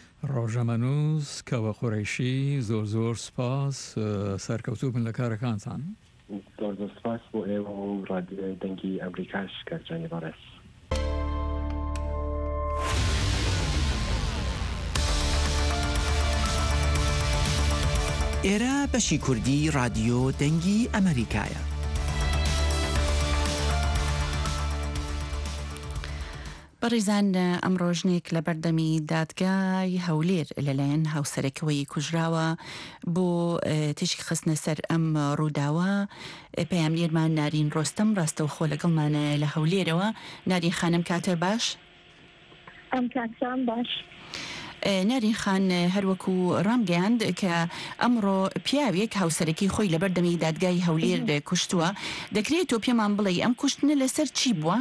ڕۆژەمەنووس کەوە قوڕیشی زۆر زۆر سپاس سەرکەوتوو بن لە کارەکانتان. زۆر زۆر سپاس بۆ ئێوە و ڕادیۆ دەنگی ئەمریکاش کاکجانی بەڕێز. ئێرە بەشی کوردی ڕادیۆ دەنگی ئەمریکایە. بە بەڕێزان ئەم ڕۆژنێک لە بەردەمی دادگای هەولێر لەلایەن هاوسەرەکەوەی کوژراوە بۆ تشکی خستنە سەر ئەم ڕووداوە. پەیامگێرمان نارین ڕۆستەم ڕاستەوخۆ لەگەڵمانە لە هەولێرەوە. نارین خانم کاتە باش؟ ئەم کاتان باش. نارین خان هەروەکو ڕامگەیاند کە ئەمڕۆ پیاوێک هاوسەرەکەی خۆی لە بەردەمی دادگای هەولێر کوشتووە. دەکرێت تۆ پێمان بڵێ ئەم کوشتنە لەسەر چی بووە؟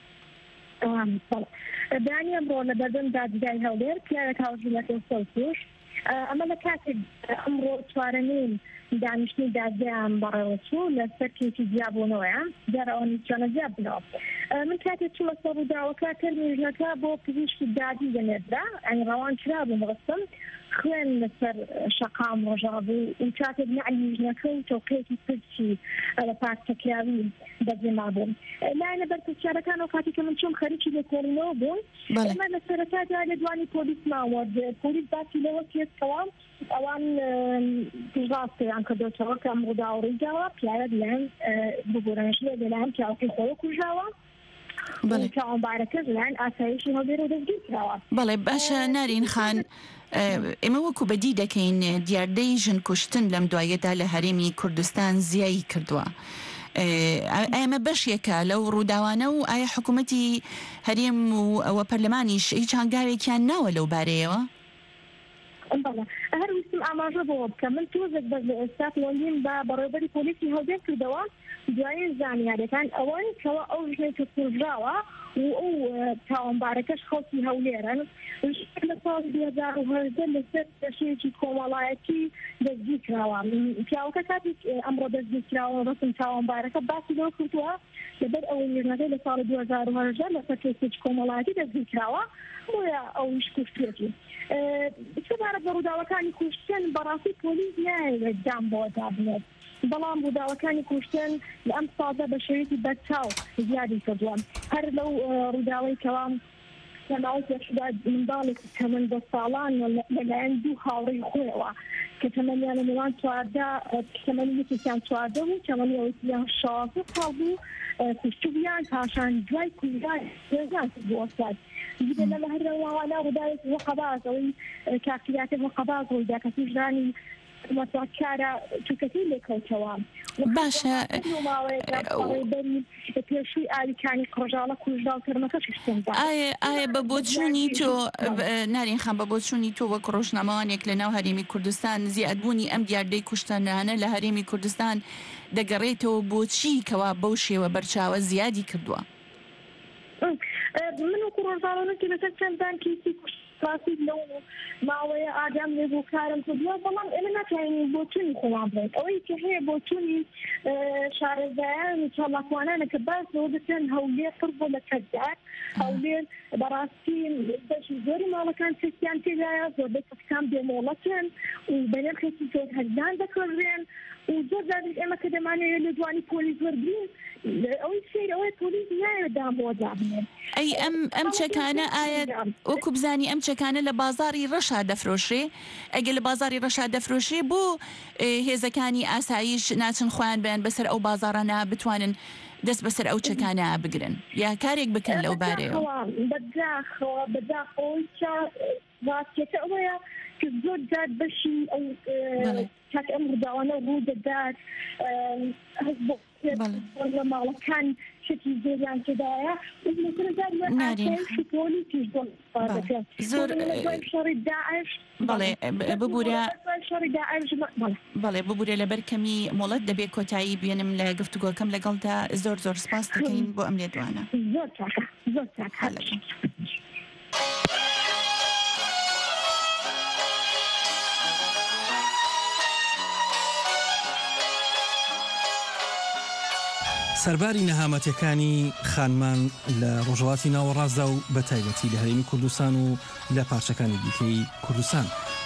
بەیانی ئەمڕۆ لە بەردەم دادگای هەولێر پیاوێک هاوژینەکەی خۆی کوشت. ئەمە لە کاتێک ئەمڕۆ چوارەمین دانیشتنی دادگایان بەڕێوەچوو لە سەر کێکی جیابوونەوەیە دیارەوەنی چۆنە جیاب بنەوە. من کاتێک چووە سەر ڕووداوەکە تەرمیژنەکە بۆ پزیشکی دادی دەنێرا ئەنی ڕەوان کرا بوو مەڕستم خوێن لەسەر شەقام ڕۆژا بوو و کاتێک نەعلیژنەکە و تۆقەیەکی پرچی لە پارتەکراوی بەجێما بووم. لایەنە بەرپرسیارەکان و کاتی کە من چۆم خەریکی لێکۆڵینەوە بووم ئەمە لە سەرەتادا لە دوانی پۆلیس ماوەرد پۆلیس باسی لەوە کێسکەوە ئەوان ڕاستیان کردوتەوە کە ئەم ڕووداوەڕووی داوە پیاوێک لەن ببوورەنشێ لەلایەن پیاوەکەی خۆی کوژاوە تاوانبارەکە لەلایەن ئاسایشی هەولێر و دەستگیر کراوە. بەڵێ باشە نارین خان، ئێمە وەکو بەدی دەکەین دیاردەی ژن کوشتن لەم دوایەدا لە هەرێمی کوردستان زیایی کردووە. ئەمە بەشێکە لەو ڕووداوانە و ئایا حکوومەتی هەرێم و ئەوە پەرلەمانیش هیچ هەنگاوێکیان ناوە لەو بارەیەوە؟ هەر ویستم ئاماژە بۆ بکە من تۆزێک بەر لە ئێستا وەندیم بە بەڕێوەبەری پۆلیسی هەولێر کردەوە دوایین زانیاریەکان ئەوەن کەەوە ئەو ژنێک کە کوژراوە و ئەو تاوانبارەکەش خەڵکی هەولێرن لە ساڵی دوو هەزار و هەژدە لەسەر دەشێکی کۆمەڵایەتی دەستگیر کراوە. پیاوەکە کاتێک ئەمڕۆ دەستگیر کراوە ڕسم تاوانبارەکە باسی لەوە کردووە لەبەر ئەوەی ژنەکەی لە ساڵی دوو هەزار و هەژدە لەسەر کێسێکی کۆمەڵایەتی دەستگیر کراوە بۆیە ئەویش کوشتێتی. سەبارەت بە ڕووداوەکانی کوشتن بەڕاستی پۆلیس نایەوێت دام بۆ دابنێت، بەڵام ڕووداوەکانی کوشتن لە ئەم سازە بە شێوەیەکی بەرچاو زیادی کردووە. هەر لەو ڕووداوەی کەوا لەماوەی پێشدا منداڵێکی تەمەن ساڵان لەلایەن دوو هاوڕێی خۆیەوە کە تەمەنیان لە نێوان چواردە تەمەنی یەکێکیان چواردە بوو تەمەنی ئەوەیان شازدە ساڵ بوو کوشتویان پاشان دوای کوژرای هێزان بووە سات. لەمە هەرەوەوانە ڕووداوێکی وەقەباز ئەوەی کاکتیاکە وەقەباز ڕوویدا کە کوژرانی مەساکارە چووکەتی لێکەوتەوە. باشە پێشووی ئاویکانی کۆژاڵە کوژرا و تەرمەکەش ئایا بە بۆچوونی تۆ نارین خان بە بۆچوونی تۆ وەک ڕۆژنامەوانێک لە ناو هەرێمی کوردستان زیادبوونی ئەم دیاردەی کوشتەنانە لە هەرێمی کوردستان دەگەڕێتەوە بۆچی کەوا بەو شێوە بەرچاوە زیادی کردووە؟ من وەکو ڕۆژنامەوانێکی لەسەر چەندان کیسی کوشتڕاستی لەو ماوەیە ئاگام لێ بوو کارم کردووە، بەڵام ئێمە ناتوانین بۆچوونی خۆمان بڵێت. ئەوەی کە هەیە بۆچوونی شارەزایان و چاڵاکوانانە کە باس لەوە دەکەن هەولێر پڕ بۆ لە کەسدار هەولێر بەڕاستی بەشی زۆری ماڵەکان چەکیان تێدایە زۆربەی کەسەکان بێمۆڵەتن و بە نرخێکی زۆر هەرزان دەکڕێن و زۆر جارێک ئێمە کە دەمانەوێت لە دوانی پۆلیس وەرگین ئەوەی سیر ئەوەی پۆلیس نایەوێت دام بۆ دابنێن. ئەی ئەم ئەم چەکانە ئایا وەکو بزانی ئەم چەکانە لە بازاری ڕەشا دەفرۆشێ؟ ئەگە لە بازاری ڕەشا دەفرۆشێ بۆ هێزەکانی ئاسایش ناچن خۆیان بەیان بەسەر ئەو بازارانە بتوانن دەست بەسەر ئەو چەکانە بگرن یا کارێک بکەن لەو بارەیەوە؟ بەداخەوە بەداخەوەی ڕاستیەکە ئەوەیە کە زۆر جار بەشی ئەو کات ئەم ڕووداوانە ڕوو دەدات لە ماڵەکان شتی زۆریان تێدایە زۆر بەڵێ ببوورە بەڵێ ببوورە لەبەر کەمی مۆڵەت دەبێت کۆتایی بێنم لە گفتوگۆکەم لەگەڵدا زۆر زۆر سپاس دەکەین بۆ ئەم لێدوانە. زۆر زۆر سەرباری نەهامەتەکانی خانمان لە ڕۆژهەڵاتی ناوەڕاستدا و بە تایبەتی لە هەرێمی کوردستان و لە پارچەکانی دیکەی کوردستان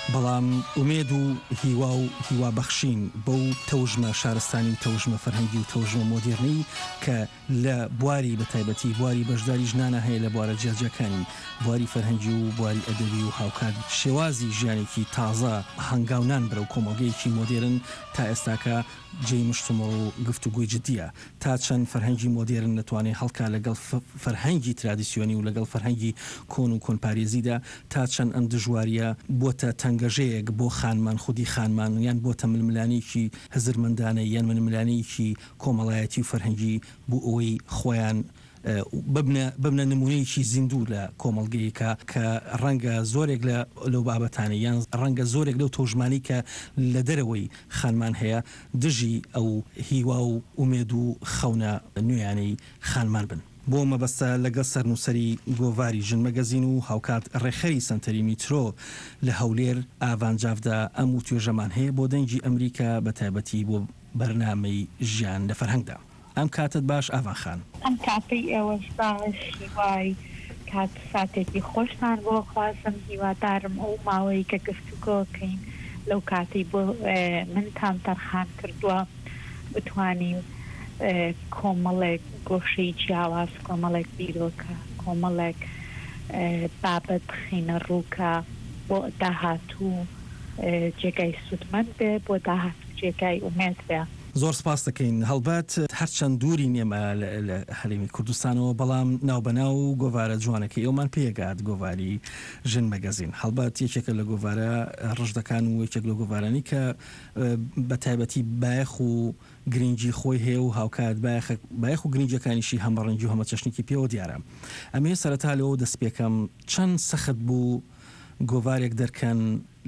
بەڵام ئومێد و هیوا و هیوا بەخشین بەو تەوژمە شارستانی و تەوژمە فەرهەنگی و تەوژمە مۆدرنی کە لە بواری بە تایبەتی بواری بەشداری ژنانە هەیە لە بوارە جیاجەکانی بواری فەرهەنگی و بواری ئەدەبی و هاوکات شێوازی ژیانێکی تازە هەنگاونان برە و کۆمەڵگەیەکی مۆدرن تا ئێستاکە جێی مشتمە و گفتوگوی جدیە تا چەند فەرهەنگی مۆدرن نەتوانێت هەڵکا لەگەڵ فەرهەنگی ترادیسیۆنی و لەگەڵ فەرهەنگی کۆن و کۆنپارێزیدا تا چەند ئەم دژواریە بۆتە تەنگەژەیەک بۆ خانمان خودی خانمان یان بۆتە ململانێکی هەزرمەندانە یان ململانەیەکی کۆمەڵایەتی و فەرهەنگی بۆ ئەوەی خۆیان ببنە نمونەیەکی زیندوو لە کۆمەڵگەیەکە کە ڕەنگە زۆرێک لە لەو بابەتانە یان ڕەنگە زۆرێک لەو تۆژمانی کە لە دەرەوەی خانمان هەیە دژی ئەو هیوا و ئومێد و خەونە نوێیانەی خانمان بن. بۆ مەبەستە لەگەڵ سەرنووسەری گۆڤاری ژن مەگەزین و هاوکات ڕێخەری سنتەری میترۆ لە هەولێر ئاڤانجافدا ئەم و توێژەمان هەیە بۆ دەنگی ئەمریکا بە تایبەتی بۆ بەرنامەی ژیان لە فەرهەنگدا. ئەم کاتت باش ئاڤان خان. ئەم کاتی ئێوەش باش هیوای کات ساتێکی خۆشتان بۆ خوازم هیوادارم ئەو ماوەی کە گفتوگۆکەین لەو کاتی بۆ منتان تەرخان کردووە بتوانین کۆمەڵێک گۆشەی جیاواز کۆمەڵێک بیرۆکە کۆمەڵێک بابەت خینە ڕووکە بۆ داهاتوو جێگای سوودمەند بێ بۆ داهاتوو جێگای ئومێد بێ. زۆر سپاس دەکەین هەڵبەت هەرچەند دووری نێمە لە هەرێمی کوردستانەوە بەڵام ناوبەناو و گۆڤارە جوانەکەی ئەومان پێگات گۆڤاری ژن مەگەزین هەڵبەت یەکێکە لە گۆڤارە ڕژدەکان و یەکێک لە گۆڤارانی کە بە تایبەتی بایەخ و گرنگی خۆی هەیە و هاوکات بایەخ و گرنگەکانیشی هەمەڕەنگی و هەمە چەشنێکی پێوە دیارە. ئەمێ سەرەتا لەوە دەست پێکەم چەند سەخت بوو گۆڤارێک دەرکەن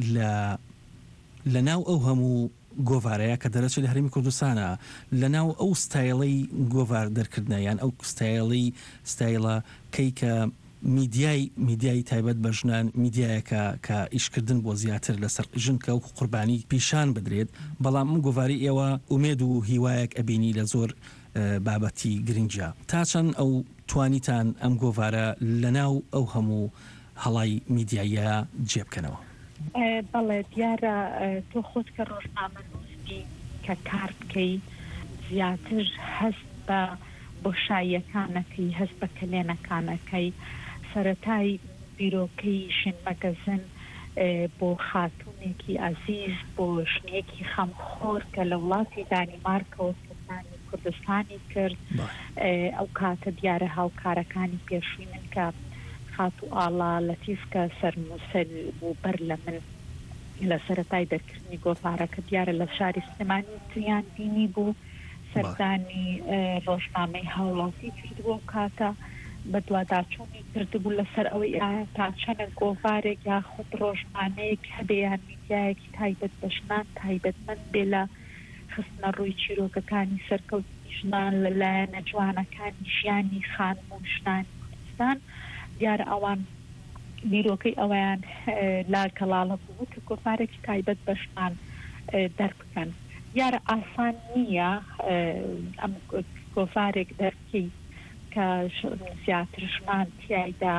لە ناو ئەو هەموو گۆڤارەیە کە دەرەچێت لە هەرێمی کوردستانە لە ناو ئەو ستایڵەی گۆڤار دەرکردنە یان ئەو ستایڵی ستایڵە کەی کە میدیای میدیای تایبەت بە ژنان میدیایەکە کە ئیشکردن بۆ زیاتر لەسەر ژن کە و قوربانی پیشان بدرێت بەڵام ئەم گۆڤاری ئێوە ئومێد و هیوایەک ئەبینی لە زۆر بابەتی گرنگجە تا چەند ئەو توانیتان ئەم گۆڤارە لە ناو ئەو هەموو هەڵای میدیایە جێبکەنەوە. بەڵێ دیارە تۆ خۆت کە ڕۆژنامە نووسبی کە کار بکەی زیاتر هەست بە بۆشاییەکانەکەی هەست بە کلێنەکانەکەی سەرەتای بیرۆکەی ژن مەگەزن بۆ خاتونێکی عەزیز بۆ ژنێکی خەمخۆر کە لە وڵاتی دانیمارکەوە سەردانی کوردستانی کرد ئەو کاتە دیارە هاوکارەکانی پێشووی من کە خاتو ئاڵا لەتیفکە سەرموسەر بوو بەر لە من لە سەرەتای دەرکردنی گۆڤارەکە دیارە لە شاری سلێمانی تریان بینی بوو سەردانی ڕۆژنامەی هاوڵاتی کردبوو کاتە بە دوواداچوونی کردبوو لەسەر ئەوەی تا چەنە گۆڤارێک یاخود ڕۆژنامەیەک هەبێیان میدیایەکی تایبەت بە ژنان تایبەتمەند بێ لە خستنە ڕووی چیرۆکەکانی سەرکەوتی ژنان لەلایەنە جوانەکانی ژیانی خانم و ژنانی کوردستان دیارە ئەوان بیرۆکەی ئەویان لا کەڵاڵە بوو کە گۆڤارێکی تایبەت بە ژنان دەربکەن. دیارە ئاسان نییە ئەم گۆڤارێک دەرکەی کە زیاتر ژنان تیایدا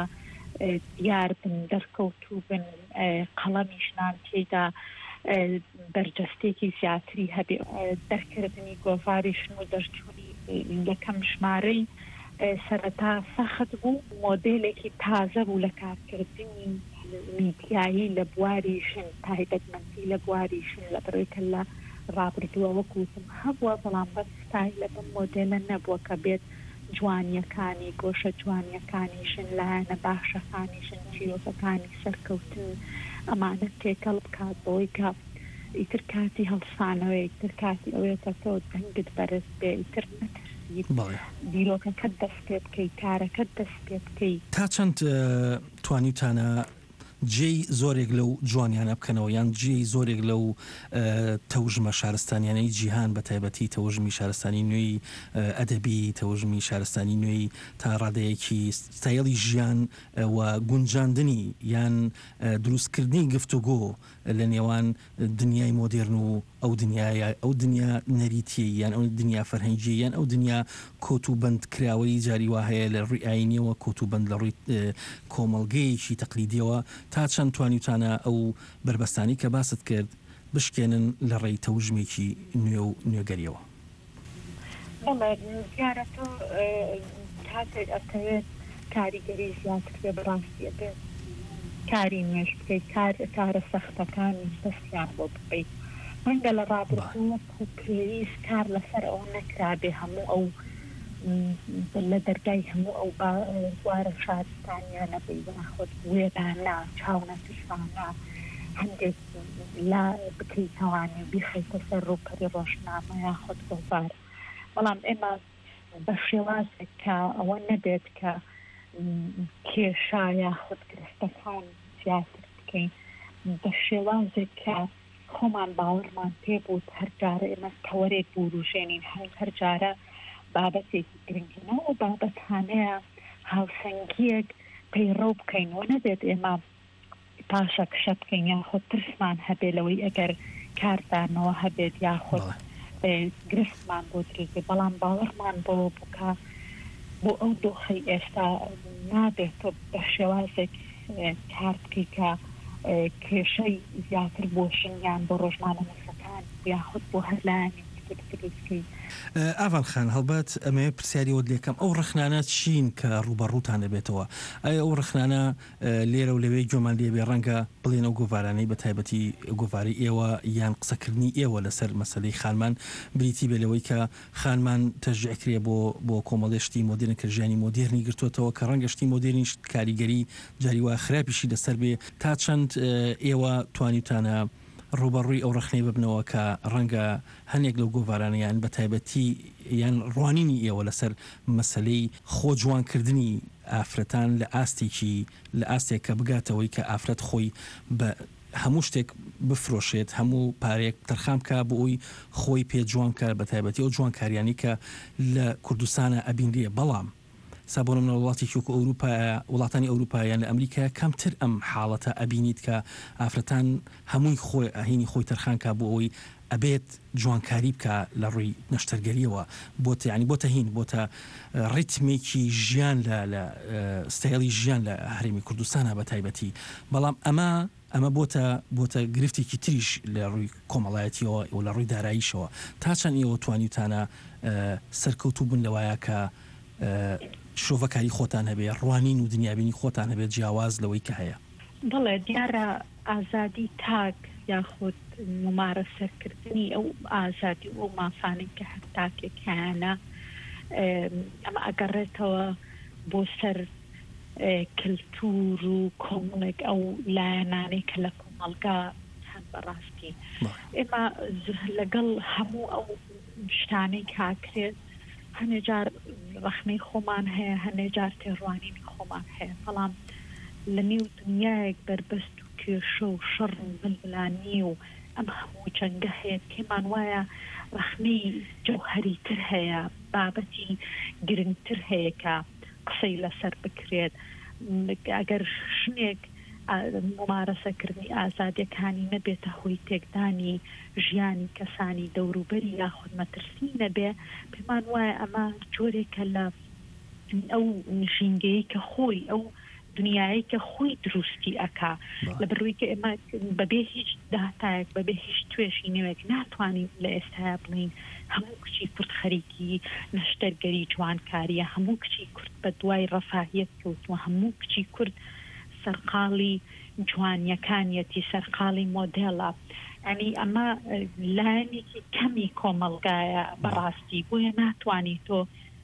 دیار بن دەرکەوتوو بن قەڵەمی ژنان تێیدا بەرجەستێکی زیاتری هەبێ دەرکردنی گۆڤاری ژن و دەرچوونی یەکەم ژمارەی سەرەتا سەخت بوو مۆدێلێکی تازە بوو لە کارکردنی میدیایی لە بواری ژن تایبەتمەندی لە بواری ژن لە بڕێکە لە ڕابردووە وەکوتم هەبووە بەڵام بە ستایلە بە مۆدێلە نەبووە کە بێت جوانیەکانی گۆشە جوانیەکانی ژن لایەنە باشەکانی ژن چیرۆکەکانی سەرکەوتن ئەمانە تێکەڵ بکات بۆی کە ئیتر کاتی هەڵسانەوەی ئیتر کاتی ئەوەیە تۆ دەنگت بەرز بێ ئیتر نەترسیت بیرۆکەکەت دەست پێ بکەیت کارەکەت دەست پێ بکەیت. تا چەند توانیتانە جێی زۆرێک لەو جوانیانە بکەنەوە یان جێی زۆرێک لەو تەوژمە شارستانیانەی جیهان بە تایبەتی تەوژمی شارستانی نوێی ئەدەبی تەوژمی شارستانی نوێی تا ڕادەیەکی ستایڵی ژیان و گونجاندنی یان دروستکردنی گفتوگۆ لە نێوان دنیای مۆدێرن و ئەو دنیای ئەو دنیا نەریتی یان ئەو دنیا فەرهەنگی یان ئەو دنیا کۆتوبەند کراوەی جاری وا هەیە لە ڕووی ئاینیەوە کۆتوبەند لە ڕووی کۆمەڵگەیەکی تەقلیدیەوە تا چەند توانیتانە ئەو بربەستانی کە باست کرد بشکێنن لە ڕێی تەوژمێکی نوێ و نوێگەریەوە. دیارە تۆ کاتێک ئەکەوێت کاریگەری زیاتر بێ بەڕاستی بێت کاری نوێش بکەیت کارە سەختەکانی دەستیان بۆ بکەیت ڕەنگە لە ڕابردووە پێویست کار لەسەر ئەو نەکرابێ هەموو ئەو لە دەرگای هەموو ئەو بوارە شارستانیانە بەیخۆت وێدانا چاونە تشانە هەندێک لا بکەیتەوانی بیخەیتە سەر ڕووکەری ڕۆژنامە یا خۆت گۆڤار بەڵام ئێمە بە شێوازێک کە ئەوە نەبێت کە کێشا یا خۆت گرفتەکان زیاتر بکەین بە شێوازێک کە خۆمان باوەڕمان پێ بوو هەرجارە ئێمە تەوەرێک بوروژێنین هەرجارە بابەتێکی گرنگینەوە و بابەتانەیە هاوسەنگیەک پەیڕۆ بکەین و نەبێت ئێمە پاشە کشە بکەین یاخۆت ترسمان هەبێ لەوەی ئەگەر کاردانەوە هەبێت یاخۆت گرفتمان بۆ درێژێ بەڵام باوەڕمان بۆ بکە بۆ ئەو دۆخەی ئێستا نابێت تۆ بە شێوازێک کار بکەی کە کێشەی زیاتر بۆ ژنیان بۆ ڕۆژنامە نووسەکان یاخود بۆ هەرلایانی بکەیت. ئاڤان خان هەڵبەت ئەمێ پرسیاریەوە لێکەم ئەو ڕخنانە چین کە ڕوبەڕووتان دەبێتەوە ئایا ئەو ڕخنانە لێرە و لەوەی گوێمان لێبێ ڕەنگە بڵێن ئەو گۆڤارانەی بە تایبەتی گۆڤاری ئێوە یان قسەکردنی ئێوە لەسەر مەسەلەی خانمان بریتی بێ لەوەی کە خانمان تەشجیعکرێ بۆ بۆ کۆمەڵێشتی مۆدرن کە ژیانی مۆدرنی گرتوێتەوە کە ڕەنگەشتی مۆدرنی کاریگەری جاریوا خراپیشی لەسەر بێ تا چەند ئێوە توانیتانە ڕوبەڕووی ئەو ڕخنەی ببنەوە کە ڕەنگە هەنێک لەو گۆڤارانەیان بە تایبەتی یان ڕوانینی ئێوە لەسەر مەسلەی خۆ جوانکردنی ئافرەتان لە ئاستێکی لە ئاستێک کە بگاتەوەی کە ئافرەت خۆی بە هەموو شتێک بفرۆشێت هەموو پارێک تەرخام کا بۆ ئەوی خۆی پێ جوان کار بە تایبەتی ئەو جوانکاریانی کە لە کوردستانە ئەبینرێ بەڵام سابۆنم لە وڵاتی وەکو ئەوروپا وڵاتانی ئەوروپایان لە ئەمریکا کەمتر ئەم حاڵەتە ئەبینیت کە ئافرەتان هەمووی خۆی ئاهینی خۆی تەرخانکە بۆ ئەوی ئەبێت جوانکاری بکە لە ڕووی نەشتەرگەریەوە بۆتە ینی بۆتە هین بۆتە ڕیتمێکی ژیان لە ستایلی ژیان لە هەرێمی کوردستانە بە تایبەتی بەڵام ئەمە ئەمە بۆتە بۆتە گرفتێکی تریش لە ڕووی کۆمەڵایەتیەوە و لە ڕووی داراییشەوە تا چەند ئێوە توانیتانە سەرکەوتوو بن لەوایە کە شۆڤەکاری خۆتان هەبێ ڕوانین و دنیابینی خۆتان هەبێت جیاواز لەوەی کە هەیە. بەڵێ دیارە ئازادی تاک یاخود ممارەسەکردنی ئەو ئازادی و مافانێک کە هەتاکێکیانە ئەمە ئەگەڕێتەوە بۆ سەر کللتور و کۆمەڵێک ئەو لایەنانەی کە لە کۆمەڵگا هەن بەڕاستی ئێمە لەگەڵ هەموو ئەو شتانەی کاکرێت هەنێجار ڕخنەی خۆمان هەیە هەنێجار تێڕوانینی خۆمان هەیە بەڵام لە نێو دنیایەک بربەست و کێشە و شەڕ و بلبلانی و ئەم هەموو جەنگە هەیە کێمان وایە ڕخنەی جەوهەریتر هەیە بابەتی گرنگتر هەیە کە قسەی لەسەر بکرێت ئەگەر شنێک ممارەسەکردنی ئازادیەکانی نەبێتە هۆی تێکدانی ژیانی کەسانی دەوروبەری یاخود مەترسی نەبێ پێمان وایە ئەمە جۆرێکە لە ئەو نشینگەیە کە خۆی ئەو دنیایی کە خۆی دروستی ئەکا لە بڕووی کە ئێمە بەبێ هیچ داهتایەک بەبێ هیچ توێشی نوێک ناتوانین لە ئێستایا بڵین هەموو کچی کورد خەریکی نەشتەرگەری جوانکاریە هەموو کچی کورد بە دوای ڕەفاهیەت کەوتووە هەموو کچی کورد سەرقاڵی جوانیەکانیەتی سەرقاڵی مۆدێڵە ئەنی ئەمە لایەنێکی کەمی کۆمەڵگایە بەڕاستی بۆیە ناتوانانی تۆ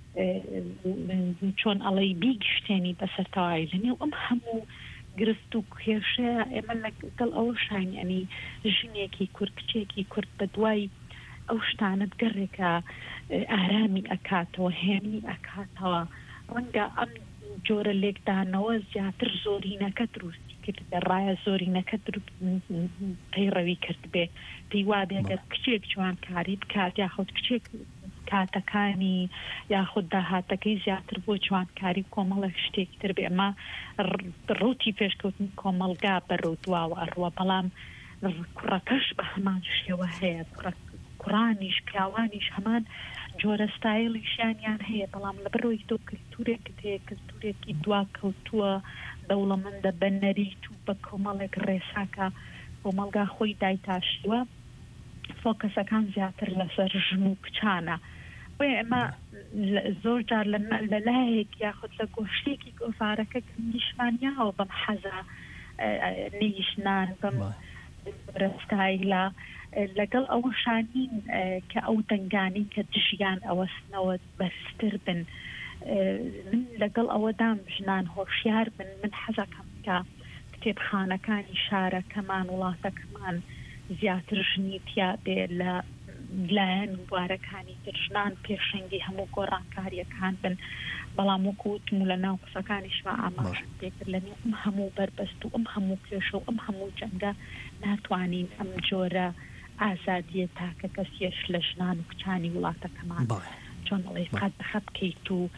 چۆن ئەڵەی بیگشتێنی بەسەرتەوای لەنێو ئەم هەموو گرفت و کێشەیە ئێمە لەگەڵ ئەوە شاین ئەنی ژنێکی کورد کچێکی کورد بە دوای ئەو شتانت گەڕێکە ئارامی ئەکاتەوە هێنی ئەکاتەوە ڕەنگە ئەم جۆرە لێکدانەوە زیاتر زۆرینەکە دروستی کرد ڕایە زۆرینەکە پەیڕەوی کرد بێ پێی وابێگەر کچێک جوانکاری بکات یاخود کچێک کاتەکانی یاخود داهاتەکەی زیاتر بۆ جوانکاری کۆمەڵە شتێکی تر بێ ئەمە ڕوتی پێشکەوتنی کۆمەلگا بەڕوو دواوە ئەڕوە بەڵام کوڕەکەش بە هەمان شێوە هەیە کوڕانیش پیاوانیش هەمان جۆرە ستایلیشیانیان هەیە بەڵام لە بەرەوەی تۆ کللتورێکت هەیە کللتورێکی دوا کەوتووە دەوڵەمەندە بە نەریت و بە کۆمەڵێک ڕێساکە کۆمەڵگا خۆی دایتاشیوە فۆکەسەکان زیاتر لەسەر ژن و کچانە ئێمە زۆر جار لە لایەک یاخود لە گۆشتێکی گۆڤارەکە گرنگیشمانیاوە بەم حەزا نیشنان بەم ڕستایلە لەگەڵ ئەوە شانین کە ئەو دەنگانی کە دژیان ئەوەستنەوە بەرزتر بن من لەگەڵ ئەوەدام ژنان هۆشیار بن من حەزەکەم کە کتێبخانەکانی شارەکەمان وڵاتەکەمان زیاتر ژنی تیا بێ لە لایەن بوارەکانی ترژنان پێشنگی هەموو گۆڕانکاریەکان بن بەڵام وەکوتم و لە ناو قسەکانیشمە ئاماژ پێکرد لەنێ ئەم هەموو بەربەست و ئەم هەموو کێشە و ئەم هەموو جەنگە ناتوانین ئەم جۆرە ئازادیە تاکە کەسیش لە ژنان و کچانی وڵاتەکەمان چۆن ئەڵێ قەت بەخە بکەیت و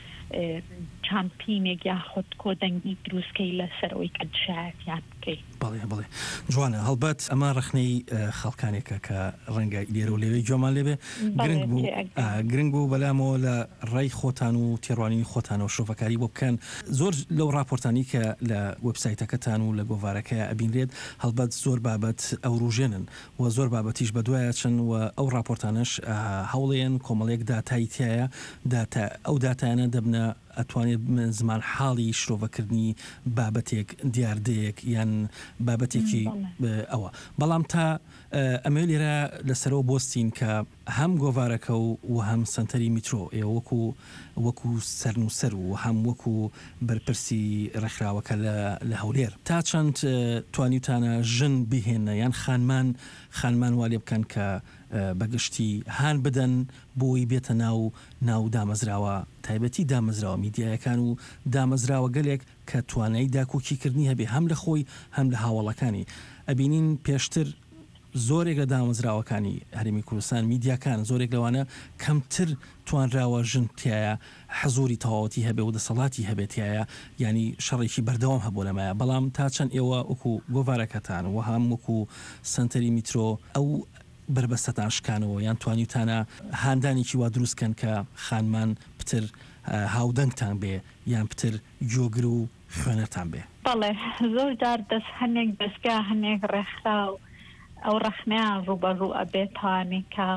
چامپینێک یاخود کۆدەنگی دروستکەی لەسەرەوەی کە دشایەتیان بکەیت بەڵێ بڵێ جوانە هەڵبەت ئەمە ڕخنەی خەڵکانێکە کە ڕەنگە لێرە و لێوەی جۆمان لێبێ گرنگ بوو گرنگ بوو بەلامەوە لە ڕای خۆتان و تێڕوانی خۆتان و شۆفەکاری بۆ بکەن زۆر لەو راپۆرتانی کە لە وبسایتەکەتان و لە گۆڤارەکە ئەبینرێت هەڵبەت زۆر بابەت ئەو ڕوژێنن و زۆر بابەتیش بە دوایە چن و ئەو راپۆرتانش هەوڵێن کۆمەڵێک داتای تایە داتا ئەو داتانە دەبنە ئەتوانێت زمان حاڵی شرۆڤەکردنی بابەتێک دیاردەیەک یان بابەتێکی ئەوە بەڵام تا ئەمە لێرە لەسەرەوە بۆستین کە هەم گۆڤارەکە و هەم سنتەری میترۆ ئێ وەکو وەکو سەرنووسەر و هەم وەکو بەرپرسی ڕێکخراوەکە لە هەولێر تا چەند توانیتانە ژن بهێنە یان خانمان خانمان وا لێ بکەن کە بەگشتی هان بدەن بۆی بێتە ناو ناو دامەزراوە تایبەتی دامەزراوە میدیایەکان و دامەزراوە گەلێک کە توانایی داکۆکیکردنی هەبێ هەم لە خۆی هەم لە هاوڵەکانی ئەبینین پێشتر زۆرێک لە دامەزراوەکانی هەرێمی کوردستان میدیاکان زۆرێک لەوانە کەمتر توانراوە ژنتیایە حەزوری تەواوەتی هەبێ و دەسەڵاتی هەبێتایە ینی شەڕێکی بەردەوام هەبوو لەمایە بەڵام تا چەند ئێوە وەکو گۆڤارەکەتان و هەم وەکو سنتەری میترۆ ئەو بربەستەتان شکانەوە یان توانیتانە هاندانێکی وا دروستکەن کە خانمان پتر هاودەنگتان بێ یان پتر جۆگر و خوێنەرتان بێ بەڵێ زۆر جار دەست هەنێک دەستگا هەنێک ڕێکخرا و ئەو ڕەخنیان ڕوبەڕوو ئەبێتوانێت کە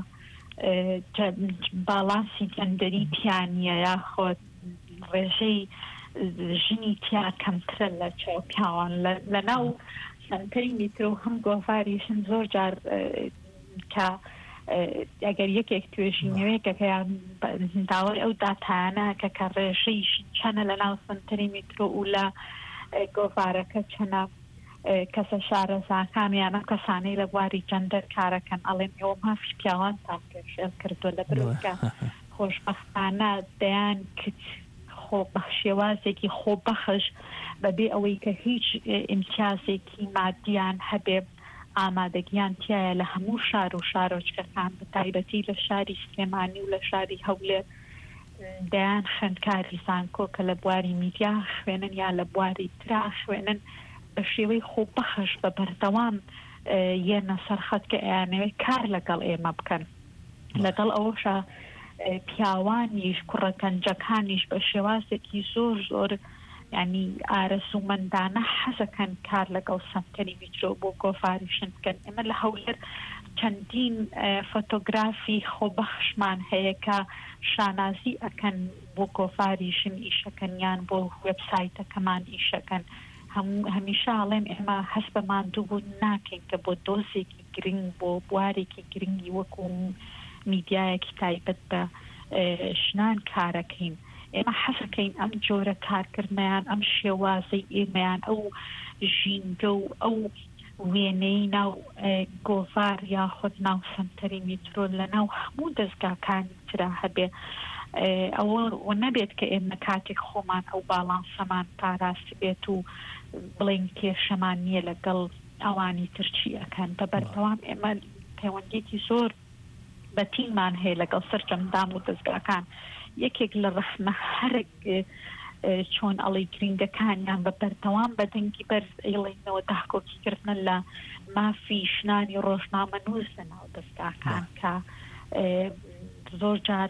باڵانسی جەندەری تیانە یاخۆت ڕێژەی ژنی تیا کەمترە لە چاو پیاوان لە ناو سنتەری میترۆ هەم گۆڤاریشن زۆر جار کە ئەگەر یەکێک توێژینەوەیکە داوای ئەو داتانە کە کە ڕێژەی چەنە لە ناو سنتەری میترۆ و لە گۆڤارەکە چەنە کەسە شارەزاکانیانە کەسانەی لە بواری جەندەر کارەکەن ئەڵێن ئێوە مافی پیاوان تاکێشێل کردووە لە بروکە خۆشبەختانە دەیان کچ خۆ بەخشێوازێکی خۆبەخش بەبێ ئەوەی کە هیچ ئیمتیازێکی مادیان هەبێ ئامادەگیان تایە لە هەموو شار و شارۆچکەکان بە تایبەتی لە شاری سلێمانی و لە شاری هەولێر دەیان خوێندکاری زانکۆ کە لە بواری میدیا خوێنن یا لە بواری ترا خوێنن بە شێوەی خۆبەخش بە بەردەوام یەنە سەرخەت کە ئەیانەوەی کار لەگەڵ ئێمە بکەن لەگەڵ ئەوەشە پیاوانیش کوڕەکەنجەکانیش بە شێوازێکی زۆر زۆر ینی ئارەزومەندانە حەزەکەن کار لەگەڵ سنتەری میترۆ بۆ گۆڤاریشن بکەن ئێمە لە هەولێر چەندین فۆتۆگرافی خۆبەخشمان هەیە کە شانازی ئەکەن بۆ گۆڤاریشن ئیشەکەنیان بۆ وێبسایتەکەمان ئیشەکەن هەمیشە ئاڵێن ئێمە هەست بە ماندوو بوو ناکەین کە بۆ دۆزێکی گرنگ بۆ بوارێکی گرنگی وەکو میدیایەکی تایبەت بە ژنان کارەکەین ئێمە حەزەکەین ئەم جۆرە کارکردنیان ئەم شێوازەی ئێمەیان ئەو ژینگە و ئەو وێنەی ناو گۆڤار یاخود ناو سنتەری میترۆ لە ناو هەموو دەستگاکانی ترا هەبێ ئەوە نەبێت کە ئێمە کاتێک خۆمان ئەو باڵانسەمان پاراست بێت و بڵین کێشەمان نییە لەگەڵ ئەوانی ترچی ئەەکەن بە بەردەوام ئێمە پەیوەندێکی زۆر بەتیمان هەیە لەگەڵ سەرجەمدام و دەستگاکان یەکێک لە ڕخنە هەرێک چۆن ئەڵی گرنگەکانیان بە بەردەوام بە دەنگی بەرز ئەیڵێنەوە داکۆکیکردن لە مافی شنانی ڕۆژنامەنووس لە ناو دەستگاکان کە زۆر جار